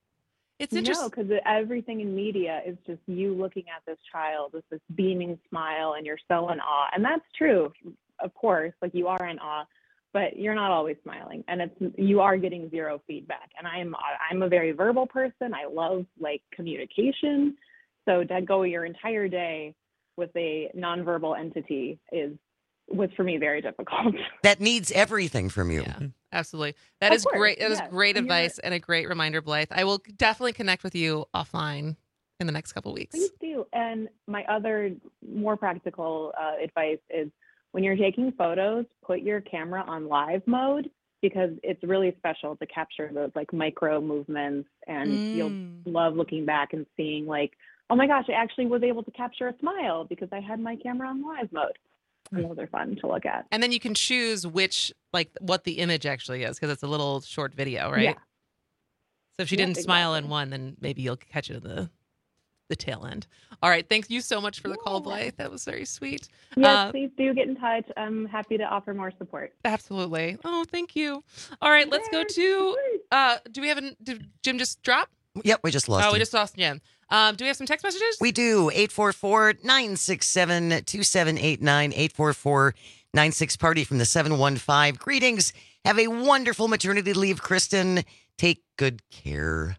It's interesting. No, because everything in media is just you looking at this child with this beaming smile, and you're so in awe. And that's true, of course. Like, you are in awe, but you're not always smiling, and it's you are getting zero feedback. And I'm I'm a very verbal person. I love like communication. So to go your entire day with a nonverbal entity is was for me very difficult. That needs everything from you. Yeah, absolutely. That Of is course, great. That is yes. great And you're- advice and a great reminder, Blythe. I will definitely connect with you offline in the next couple weeks. Please do. And my other more practical uh, advice is, when you're taking photos, put your camera on live mode, because it's really special to capture those like micro movements, and Mm. you'll love looking back and seeing like, oh my gosh, I actually was able to capture a smile because I had my camera on live mode. And those are fun to look at. And then you can choose which, like, what the image actually is, because it's a little short video, right? Yeah. So if she Yeah, didn't smile exactly. in one, then maybe you'll catch it in the the tail end. All right. Thank you so much for the call, Blythe. That was very sweet. Yes, Uh, please do get in touch. I'm happy to offer more support. Absolutely. Oh, thank you. All right, let's go to. Uh, do we have an? Did Jim just drop? Yep, we just lost Oh, him. we just lost Jim. Um, do we have some text messages? We do. eight four four, nine six seven, two seven eight nine, eight four four, nine six party from the seven one five. Greetings. Have a wonderful maternity leave, Kristen. Take good care.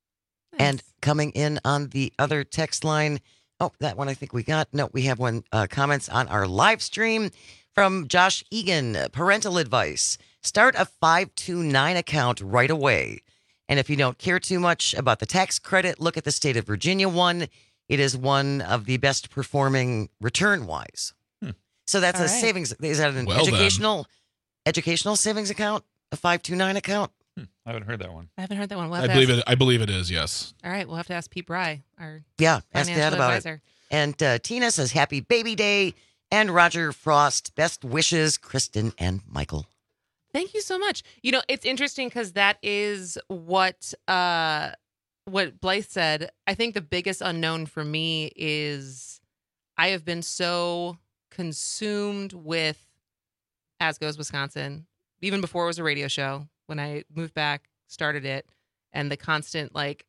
And coming in on the other text line, oh, that one I think we got. No, we have one uh, comments on our live stream from Josh Egan. Parental advice: start a five two nine account right away. And if you don't care too much about the tax credit, look at the state of Virginia one. It is one of the best performing return wise. Hmm. So that's All a right. savings. Is that an Well then. educational educational savings account? A five two nine account? Hmm, I haven't heard that one. I haven't heard that one. We'll have I to believe ask- it. I believe it is. Yes. All right, we'll have to ask Pete Bry, our Yeah, ask financial Dad about advisor. it. And uh, Tina says, happy baby day. And Roger Frost, best wishes, Kristen and Michael. Thank you so much. You know, it's interesting because that is what uh, what Blythe said. I think the biggest unknown for me is I have been so consumed with As Goes Wisconsin, even before it was a radio show. When I moved back, started it, and the constant, like,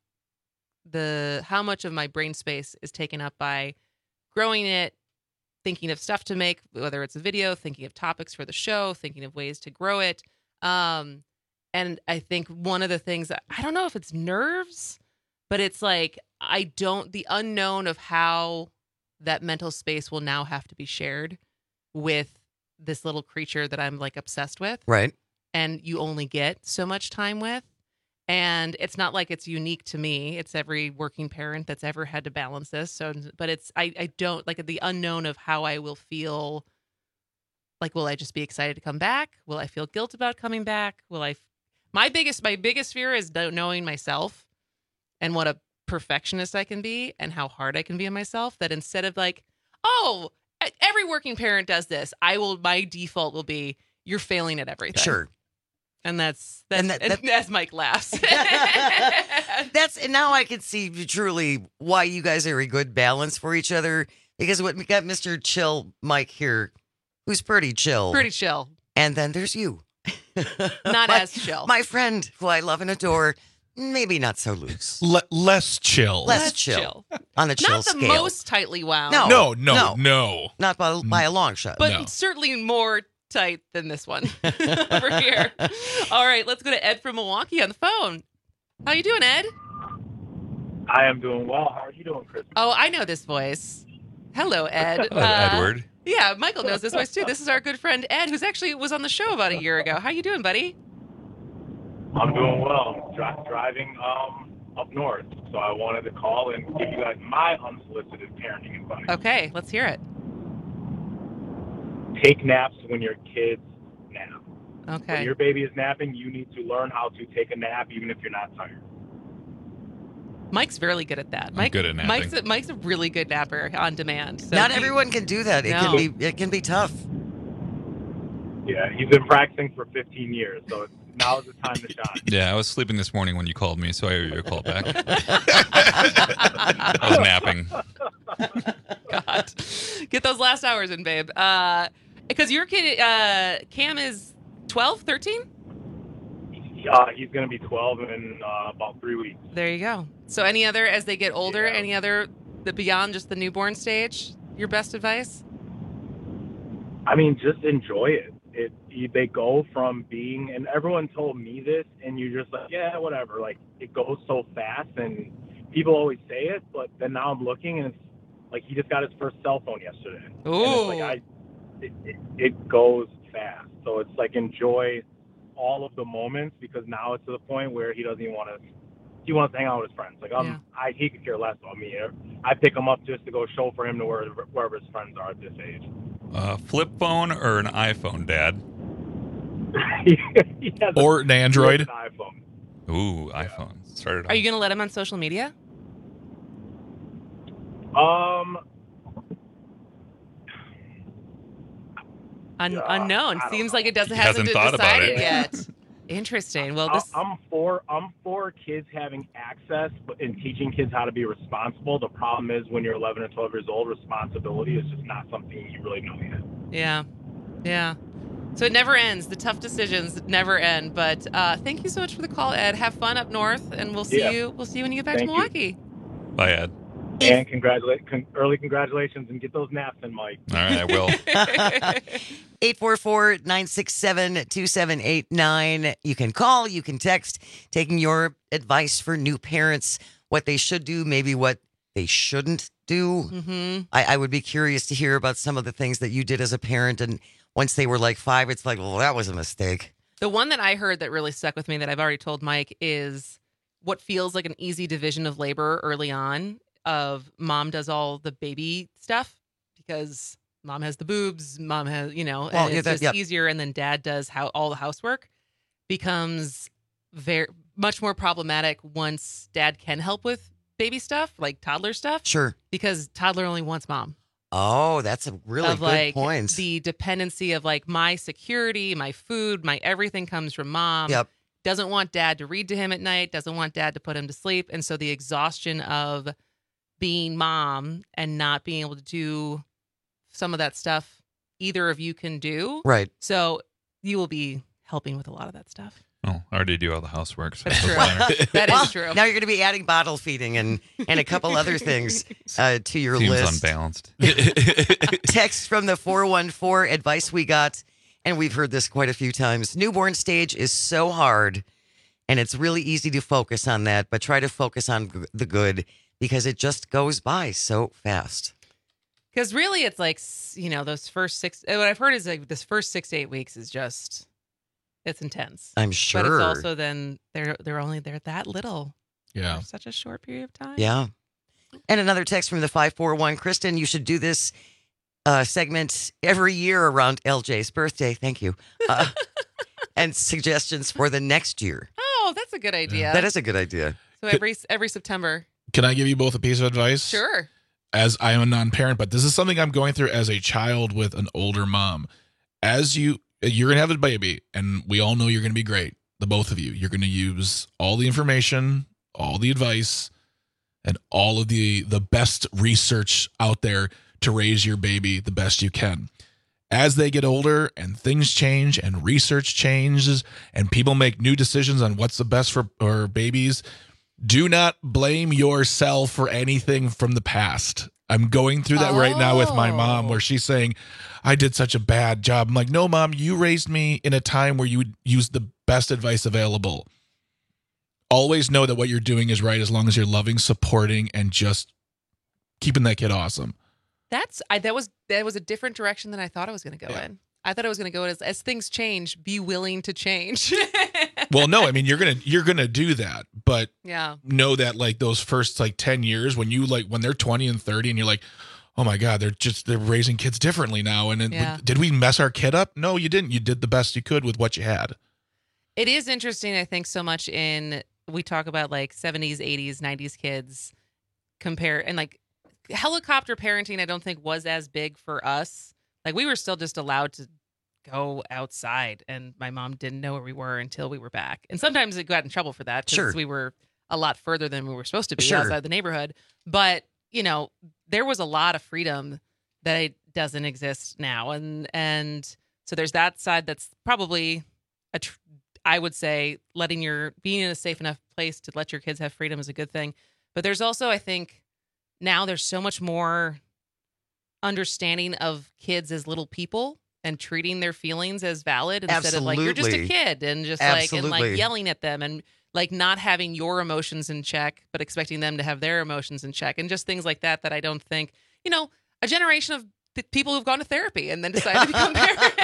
the how much of my brain space is taken up by growing it, thinking of stuff to make, whether it's a video, thinking of topics for the show, thinking of ways to grow it. Um, and I think one of the things that, I don't know if it's nerves, but it's like, I don't, the unknown of how that mental space will now have to be shared with this little creature that I'm like obsessed with. Right. And you only get so much time with. And it's not like it's unique to me. It's every working parent that's ever had to balance this. So, but it's, I, I don't like the unknown of how I will feel. Like, will I just be excited to come back? Will I feel guilt about coming back? Will I, my biggest, my biggest fear is knowing myself and what a perfectionist I can be and how hard I can be on myself, that instead of like, oh, every working parent does this, I will, my default will be, you're failing at everything. Sure. And that's, that's, And that- that- and as Mike laughs. That's and now I can see truly why you guys are a good balance for each other, because what we got Mister Chill Mike here, who's pretty chill. Pretty chill. And then there's you. Not my, as chill. My friend who I love and adore, maybe not so loose. Le- less chill. Less, Less chill. chill. On the chill Not the scale. most tightly wound. No. No, no, No. no. Not by, by a long shot. But No. certainly more tight than this one over here. All right, let's go to Ed from Milwaukee on the phone. How you doing, Ed? I am doing well. How are you doing, Chris? Oh, I know this voice. Hello, Ed. Hello, Edward. Yeah, Michael knows this voice too. This is our good friend Ed, who's actually was on the show about a year ago. How you doing, buddy? I'm doing well. Dri- driving um, up north, so I wanted to call and give you guys my unsolicited parenting advice. Okay, let's hear it. Take naps when your kids nap. When Okay. your baby is napping, you need to learn how to take a nap even if you're not tired. Mike's really good at that. I'm Mike, good at napping. Mike's a, Mike's a really good napper on demand. So Not he- everyone can do that. It No. can be it can be tough. Yeah, he's been practicing for fifteen years, so it's, now is the time to shine. Yeah, I was sleeping this morning when you called me, so I owe you a call back. I was napping. God. Get those last hours in, babe. Uh, because your kid, uh, Cam is twelve, thirteen? Uh, he's going to be twelve in uh, about three weeks. There you go. So any other, as they get older, Yeah. any other, the beyond just the newborn stage, your best advice? I mean, just enjoy it. It you, they go from being, and everyone told me this, and you're just like, yeah, whatever. Like it goes so fast, and people always say it, but then now I'm looking, and it's like he just got his first cell phone yesterday. And it's like Ooh. I, it, it, it goes fast. So it's like enjoy all of the moments, because now it's to the point where he doesn't even want to. He wants to hang out with his friends. Like I'm, Yeah. I he could care less about me. I pick him up just to go show for him to where, wherever his friends are at this age. Uh, flip phone or an iPhone, Dad? He has a- Or an Android. he has an iPhone. Ooh, iPhone. Started. Are you going to let him on social media? Um, Un- Yeah, unknown. I don't Seems know. like it doesn't He hasn't, hasn't thought about decided it. yet. Interesting. Well, I- this I'm for I'm for kids having access but- and teaching kids how to be responsible. The problem is when you're eleven or twelve years old, responsibility is just not something you really know yet. yeah, yeah. So it never ends. The tough decisions never end. But uh, thank you so much for the call, Ed. Have fun up north, and we'll see Yeah. you. We'll see you when you get back Thank to you. Milwaukee. Bye, Ed. And congratulate, con- early congratulations, and get those naps in, Mike. All right, I will. eight four four, nine six seven, two seven eight nine. You can call, you can text, taking your advice for new parents, what they should do, maybe what they shouldn't do. Mm-hmm. I, I would be curious to hear about some of the things that you did as a parent. And once they were like five, it's like, well, that was a mistake. The one that I heard that really stuck with me that I've already told Mike is what feels like an easy division of labor early on of mom does all the baby stuff because mom has the boobs, mom has, you know, Well, and yeah, it's that- just yep. easier. And then dad does how all the housework becomes very much more problematic once dad can help with baby stuff, like toddler stuff. Sure. Because toddler only wants mom. Oh, that's a really of good like point. the dependency of like my security, my food, my everything comes from mom. Yep. Doesn't want dad to read to him at night, doesn't want dad to put him to sleep. And so the exhaustion of being mom and not being able to do some of that stuff either of you can do. Right. So you will be helping with a lot of that stuff. Oh, I already do all the housework. So That's it true. doesn't matter. That Well, is true. Now you're going to be adding bottle feeding and, and a couple other things uh, to your Seems list. unbalanced. Text from the four one four, advice we got, and we've heard this quite a few times. Newborn stage is so hard, and it's really easy to focus on that, but try to focus on g- the good because it just goes by so fast. Because really it's like, s- you know, those first six, what I've heard is like this first six to eight weeks is just it's intense. I'm sure. But it's also then they're they're only they're that little. Yeah. For such a short period of time. Yeah. And another text from the five four one. Kristen, you should do this uh, segment every year around L J's birthday. Thank you. Uh, and suggestions for the next year. Oh, that's a good idea. That is a good idea. So every every September. Can I give you both a piece of advice? Sure. As I am a non-parent, but this is something I'm going through as a child with an older mom. As you, you're going to have a baby, and we all know you're going to be great. The both of you. You're going to use all the information, all the advice, and all of the, the best research out there to raise your baby the best you can. As they get older and things change and research changes and people make new decisions on what's the best for our babies, do not blame yourself for anything from the past. I'm going through that oh. right now with my mom where she's saying, I did such a bad job. I'm like, no, Mom, you raised me in a time where you would use the best advice available. Always know that what you're doing is right as long as you're loving, supporting, and just keeping that kid awesome. That's I, that was that was a different direction than I thought I was going to go yeah. in. I thought I was going to go as as things change, be willing to change. Well, no, I mean you're gonna you're gonna do that, but yeah, know that like those first like ten years when you like when they're twenty and thirty and you're like, oh my God, they're just they're raising kids differently now. And it, yeah. did we mess our kid up? No, you didn't. You did the best you could with what you had. It is interesting, I think, so much in we talk about like seventies, eighties, nineties kids compare and like helicopter parenting. I don't think was as big for us. Like we were still just allowed to go outside, and my mom didn't know where we were until we were back. And sometimes it got in trouble for that because sure. we were a lot further than we were supposed to be sure. outside the neighborhood. But you know, there was a lot of freedom that it doesn't exist now, and and so there's that side that's probably a. Tr- I would say letting your being in a safe enough place to let your kids have freedom is a good thing. But there's also, I think, now there's so much more understanding of kids as little people and treating their feelings as valid instead Absolutely. of like you're just a kid and just Absolutely. like and like yelling at them and like not having your emotions in check, but expecting them to have their emotions in check and just things like that that I don't think, you know, a generation of p- people who've gone to therapy and then decided to become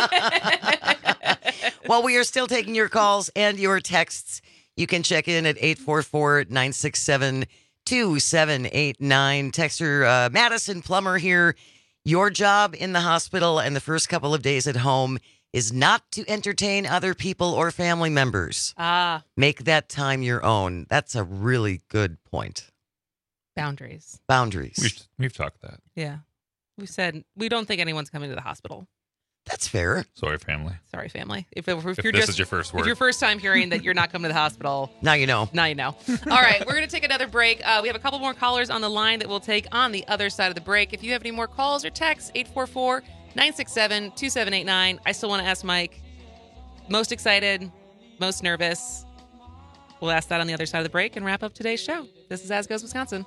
parents. Well, we are still taking your calls and your texts. You can check in at eight four four, nine six seven, two seven eight nine. Texter uh, Madison Plummer here. Your job in the hospital and the first couple of days at home is not to entertain other people or family members. Ah. Make that time your own. That's a really good point. Boundaries. Boundaries. We've, we've talked that. Yeah. We said we don't think anyone's coming to the hospital. That's fair. Sorry, family. Sorry, family. If, if, if, if you're this just, is your first word. If your first time hearing that you're not coming to the hospital. Now you know. Now you know. All right, we're going to take another break. Uh, we have a couple more callers on the line that we'll take on the other side of the break. If you have any more calls or texts, eight four four, nine six seven, two seven eight nine. I still want to ask Mike, most excited, most nervous. We'll ask that on the other side of the break and wrap up today's show. This is As Goes Wisconsin.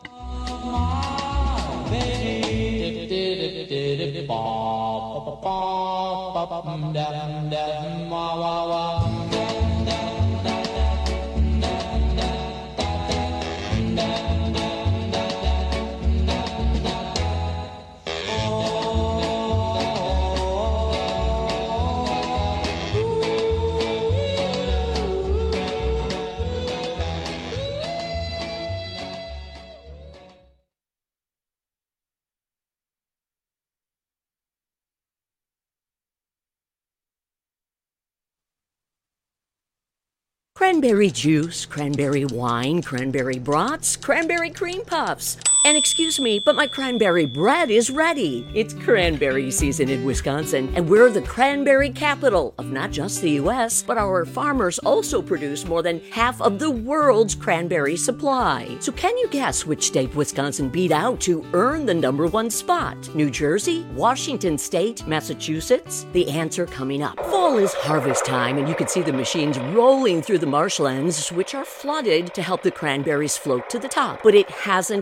Cranberry juice, cranberry wine, cranberry brats, cranberry cream puffs. And excuse me, but my cranberry bread is ready. It's cranberry season in Wisconsin, and we're the cranberry capital of not just the U S, but our farmers also produce more than half of the world's cranberry supply. So can you guess which state Wisconsin beat out to earn the number one spot? New Jersey? Washington State? Massachusetts? The answer coming up. Fall is harvest time, and you can see the machines rolling through the marshlands, which are flooded to help the cranberries float to the top. But it hasn't always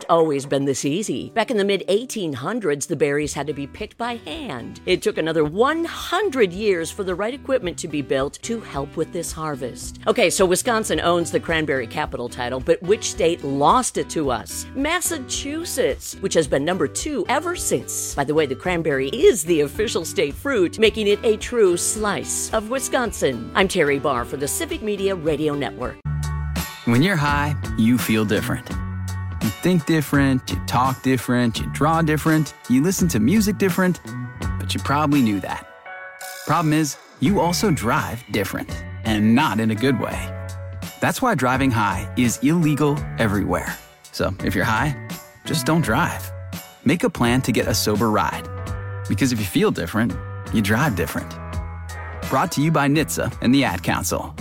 been this easy. Back in the mid eighteen hundreds, the berries had to be picked by hand. It took another one hundred years for the right equipment to be built to help with this harvest. Okay, so Wisconsin owns the cranberry capital title, but which state lost it to us? Massachusetts, which has been number two ever since. By the way, the cranberry is the official state fruit, making it a true slice of Wisconsin. I'm Terry Barr for the Civic Media Radio Network. When you're high, you feel different. You think different, you talk different, you draw different, you listen to music different, but you probably knew that. Problem is, you also drive different, and not in a good way. That's why driving high is illegal everywhere. So if you're high, just don't drive. Make a plan to get a sober ride. Because if you feel different, you drive different. Brought to you by N H T S A and the Ad Council.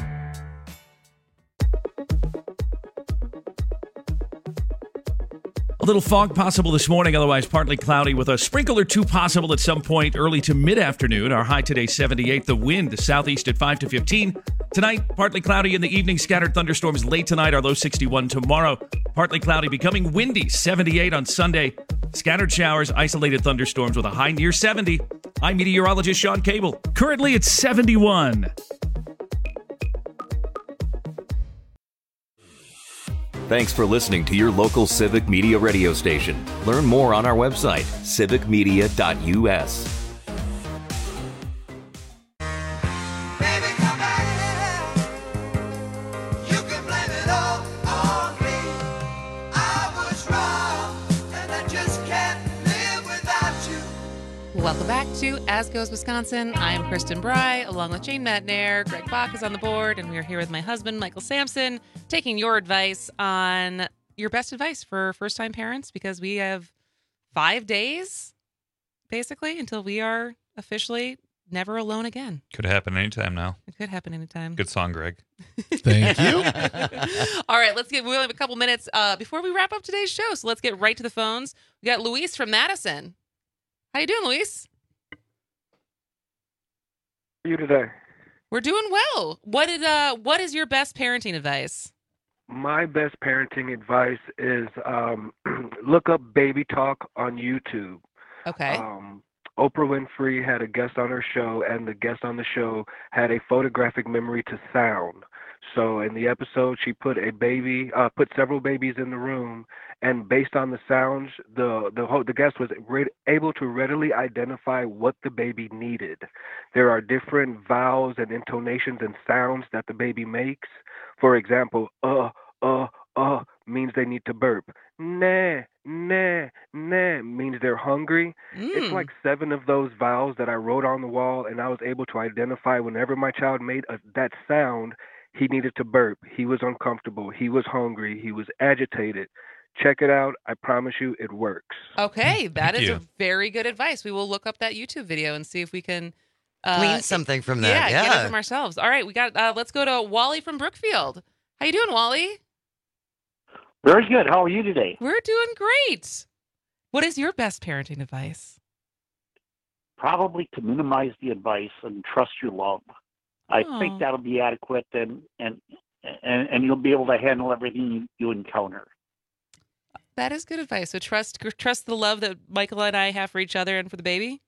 A little fog possible this morning, otherwise partly cloudy with a sprinkle or two possible at some point early to mid-afternoon. Our high today, seventy-eight. The wind southeast at five to fifteen. Tonight, partly cloudy in the evening. Scattered thunderstorms late tonight. Our low sixty-one tomorrow. Partly cloudy, becoming windy. seventy-eight on Sunday. Scattered showers, isolated thunderstorms with a high near seventy. I'm meteorologist Sean Cable. Currently, it's seventy-one. Thanks for listening to your local Civic Media radio station. Learn more on our website, civic media dot u s. Welcome back to As Goes Wisconsin. I'm Kristen Bry, along with Jane Metnair. Greg Bach is on the board, and we are here with my husband, Michael Sampson, taking your advice on your best advice for first-time parents, because we have five days, basically, until we are officially never alone again. Could happen anytime now. It could happen anytime. Good song, Greg. Thank you. All right, let's get, we only have a couple minutes uh, before we wrap up today's show, so let's get right to the phones. We got Luis from Madison. How you doing, Luis? How are you today? We're doing well. What did uh what is your best parenting advice? My best parenting advice is um, look up Baby Talk on YouTube. Okay. Um, Oprah Winfrey had a guest on her show, and the guest on the show had a photographic memory to sound. So in the episode, she put a baby, uh, put several babies in the room, and based on the sounds, the the the guest was re- able to readily identify what the baby needed. There are different vowels and intonations and sounds that the baby makes. For example, uh, uh, uh means they need to burp. Nah, nah, nah means they're hungry. Mm. It's like seven of those vowels that I wrote on the wall, and I was able to identify whenever my child made a, that sound, he needed to burp. He was uncomfortable. He was hungry. He was agitated. Check it out. I promise you it works. Okay, that Thank is you. a very good advice. We will look up that YouTube video and see if we can uh, Glean something from that, Yeah, get yeah. it from ourselves. All right, we got. Uh, let's go to Wally from Brookfield. How you doing, Wally? Very good. How are you today? We're doing great. What is your best parenting advice? Probably to minimize the advice and trust your love. I Oh. think that'll be adequate, and and and, and you'll be able to handle everything you, you encounter. That is good advice. So trust trust the love that Michael and I have for each other and for the baby.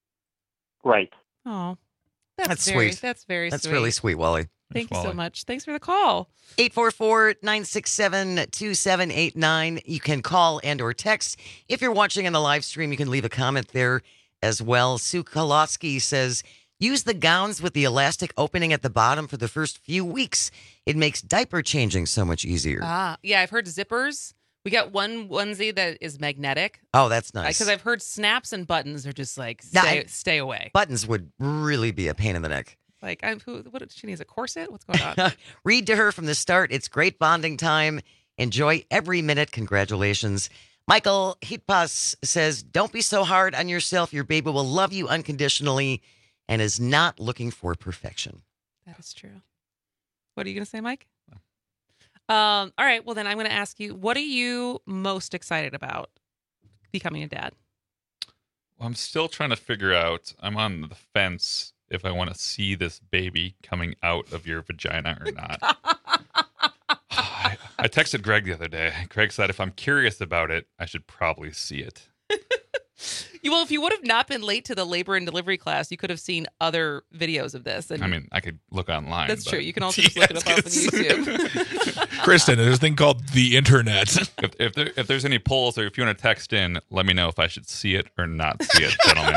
Right. Oh, that's, That's very, sweet. That's very That's sweet. really sweet, Wally. Thank you so much. Thanks for the call. eight four four, nine six seven, two seven eight nine. You can call and or text. If you're watching on the live stream, you can leave a comment there as well. Sue Kolosky says, use the gowns with the elastic opening at the bottom for the first few weeks. It makes diaper changing so much easier. Ah, yeah, I've heard zippers. We got one onesie that is magnetic. Oh, that's nice. Because I've heard snaps and buttons are just like Nah, stay, I- stay away. Buttons would really be a pain in the neck. Like, I'm who? What? She needs a corset. What's going on? Read to her from the start. It's great bonding time. Enjoy every minute. Congratulations. Michael Hitpas says, don't be so hard on yourself. Your baby will love you unconditionally and is not looking for perfection. That is true. What are you going to say, Mike? Um. All right. Well, then I'm going to ask you, what are you most excited about becoming a dad? Well, I'm still trying to figure out. I'm on the fence if I want to see this baby coming out of your vagina or not. I, I texted Greg the other day. Greg said if I'm curious about it, I should probably see it. You, well, if you would have not been late to the labor and delivery class, you could have seen other videos of this. And I mean, I could look online. That's but... true. You can also just look it up on YouTube. Kristen, there's a thing called the internet. if, if, there, if there's any polls or if you want to text in, let me know if I should see it or not see it, gentlemen.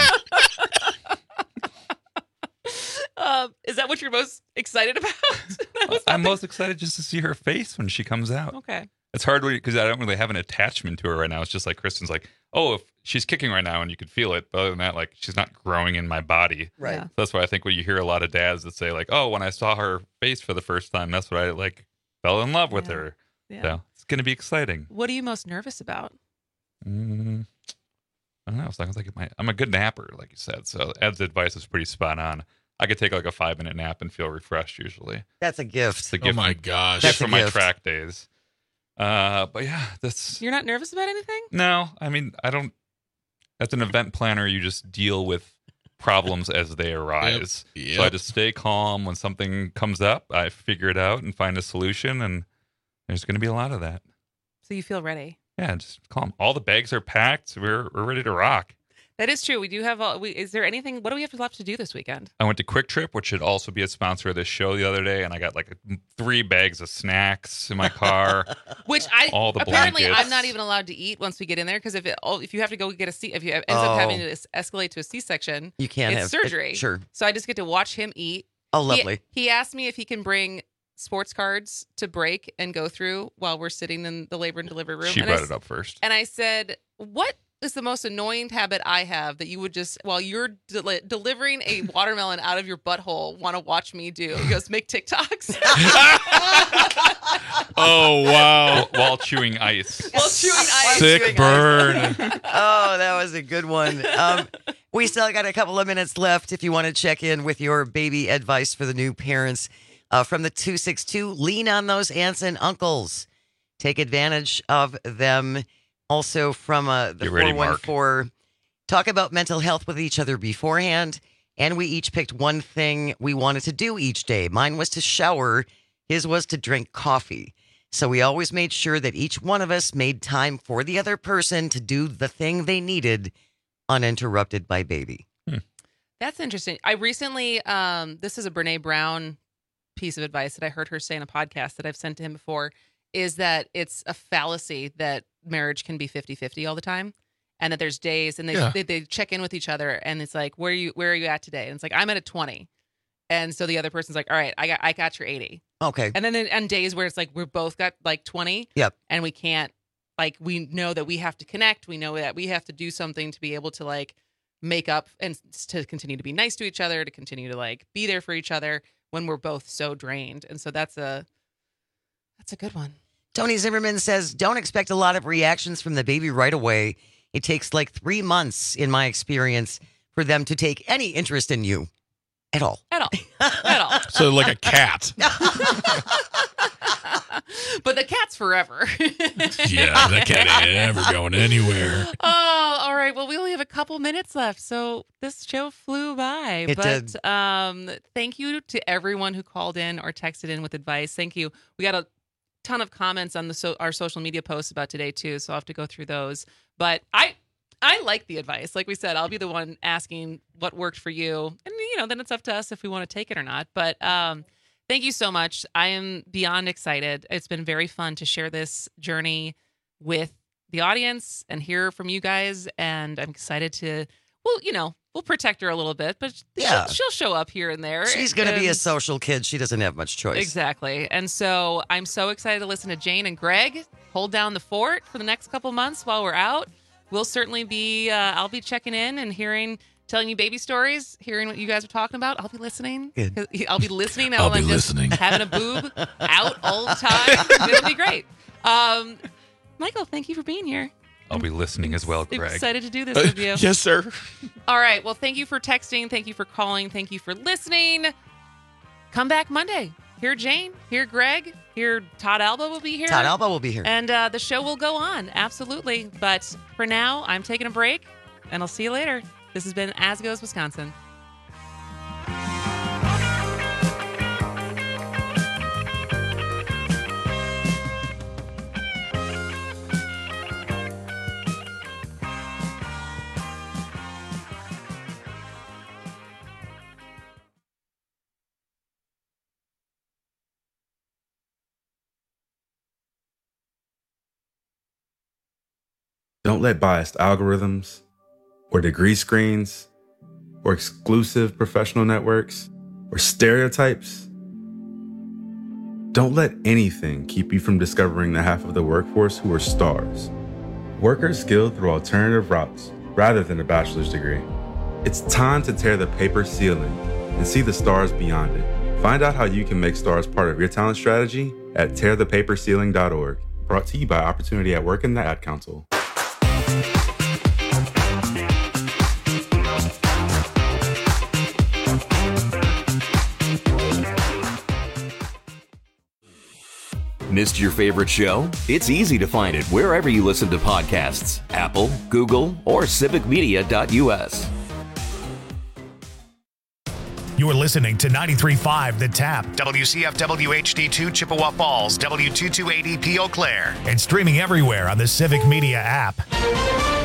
Um, is that what you're most excited about? I'm most excited just to see her face when she comes out. Okay. It's hard because I don't really have an attachment to her right now. It's just like Kristen's like, oh, if she's kicking right now and you could feel it. But other than that, like she's not growing in my body. Right. Yeah. So that's why I think when you hear a lot of dads that say like, oh, when I saw her face for the first time, that's what I like fell in love with Yeah. her. Yeah. So it's going to be exciting. What are you most nervous about? Mm, I don't know. As long as I get my, I'm a good napper, like you said. So Ed's advice is pretty spot on. I could take like a five minute nap and feel refreshed usually. That's a gift. It's a gift Oh my from, gosh. gift That's a from my gift. track days. Uh, but yeah, that's You're not nervous about anything? no. I mean, I don't. As an event planner, you just deal with problems as they arise. Yep. So I Yep. just stay calm when something comes up. I figure it out and find a solution, and there's going to be a lot of that. So you feel ready? Yeah, just calm. All the bags are packed. We're we're ready to rock. That is true. We do have. All, we, is there anything? What do we have left to do this weekend? I went to Quick Trip, which should also be a sponsor of this show, the other day, and I got like a, three bags of snacks in my car. Which I All the apparently blankets. I'm not even allowed to eat once we get in there because if it oh, if you have to go get a C if you ends Oh. up having to es- escalate to a C-section, You can't it's have it- surgery. sure. So I just get to watch him eat. Oh, He- lovely. He, asked me if he can bring sports cards to break and go through while we're sitting in the labor and delivery room. She and I brought s- it up first. And I said, "What is the most annoying habit I have that you would just while you're deli- delivering a watermelon out of your butthole want to watch me do?" He goes, "Make TikToks." Oh, wow. While, while chewing ice. While chewing ice. Sick burn. Oh, that was a good one. Um, we still got a couple of minutes left if you want to check in with your baby advice for the new parents. Uh, from the two six two, lean on those aunts and uncles. Take advantage of them. Also from uh, the Get ready, four one four, talk about mental health with each other beforehand. And we each picked one thing we wanted to do each day. Mine was to shower. His was to drink coffee. So we always made sure that each one of us made time for the other person to do the thing they needed uninterrupted by baby. That's interesting. I recently, um, this is a Brene Brown piece of advice that I heard her say in a podcast that I've sent to him before, is that it's a fallacy that marriage can be fifty-fifty all the time. And that there's days and they, Yeah. they they check in with each other and it's like, where are you, where are you at today? And it's like, I'm at a twenty. And so the other person's like, all right, I got, I got your eighty. Okay. And then on days where it's like, we're both got like twenty. Yep. And we can't, like, we know that we have to connect. We know that we have to do something to be able to like make up and s- to continue to be nice to each other, to continue to like be there for each other when we're both so drained. And so that's a, that's a good one. Tony Zimmerman says, don't expect a lot of reactions from the baby right away. It takes like three months, in my experience, for them to take any interest in you at all. At all. At all. So like a cat. But the cat's forever. Yeah, that cat ain't ever going anywhere. Oh, all right. Well, we only have a couple minutes left, so this show flew by. It but did. um, thank you to everyone who called in or texted in with advice. Thank you. We got a ton of comments on the so- our social media posts about today too, so I'll have to go through those. But I I like the advice. Like we said, I'll be the one asking what worked for you, and you know, then it's up to us if we want to take it or not. But um, thank you so much. I am beyond excited. It's been very fun to share this journey with the audience and hear from you guys. And I'm excited to, well, you know, we'll protect her a little bit, but Yeah. she'll, she'll show up here and there. She's going to be a And- social kid. She doesn't have much choice. Exactly. And so I'm so excited to listen to Jane and Greg hold down the fort for the next couple months while we're out. We'll certainly be, uh, I'll be checking in and hearing, telling you baby stories, hearing what you guys are talking about. I'll be listening. Good. 'Cause I'll be listening. I'll while be I'm just listening. having a boob out all the time. It'll be great. Um, Michael, thank you for being here. I'll be listening as well, Greg. Excited to do this with you. Yes, sir. All right. Well, thank you for texting. Thank you for calling. Thank you for listening. Come back Monday. Hear Jane. Hear Greg. Hear Todd Alba will be here. Todd Alba will be here. And uh, the show will go on. Absolutely. But for now, I'm taking a break, and I'll see you later. This has been As Goes Wisconsin. Don't let biased algorithms or degree screens or exclusive professional networks or stereotypes. Don't let anything keep you from discovering the half of the workforce who are stars. Workers skilled through alternative routes rather than a bachelor's degree. It's time to tear the paper ceiling and see the stars beyond it. Find out how you can make stars part of your talent strategy at tear the paper ceiling dot org. Brought to you by Opportunity at Work and the Ad Council. Missed your favorite show? It's easy to find it wherever you listen to podcasts. Apple, Google, or civic media dot U S. You're listening to ninety-three point five The Tap, W C F W H D two Chippewa Falls, W two two eight E P Eau Claire, and streaming everywhere on the Civic Media app.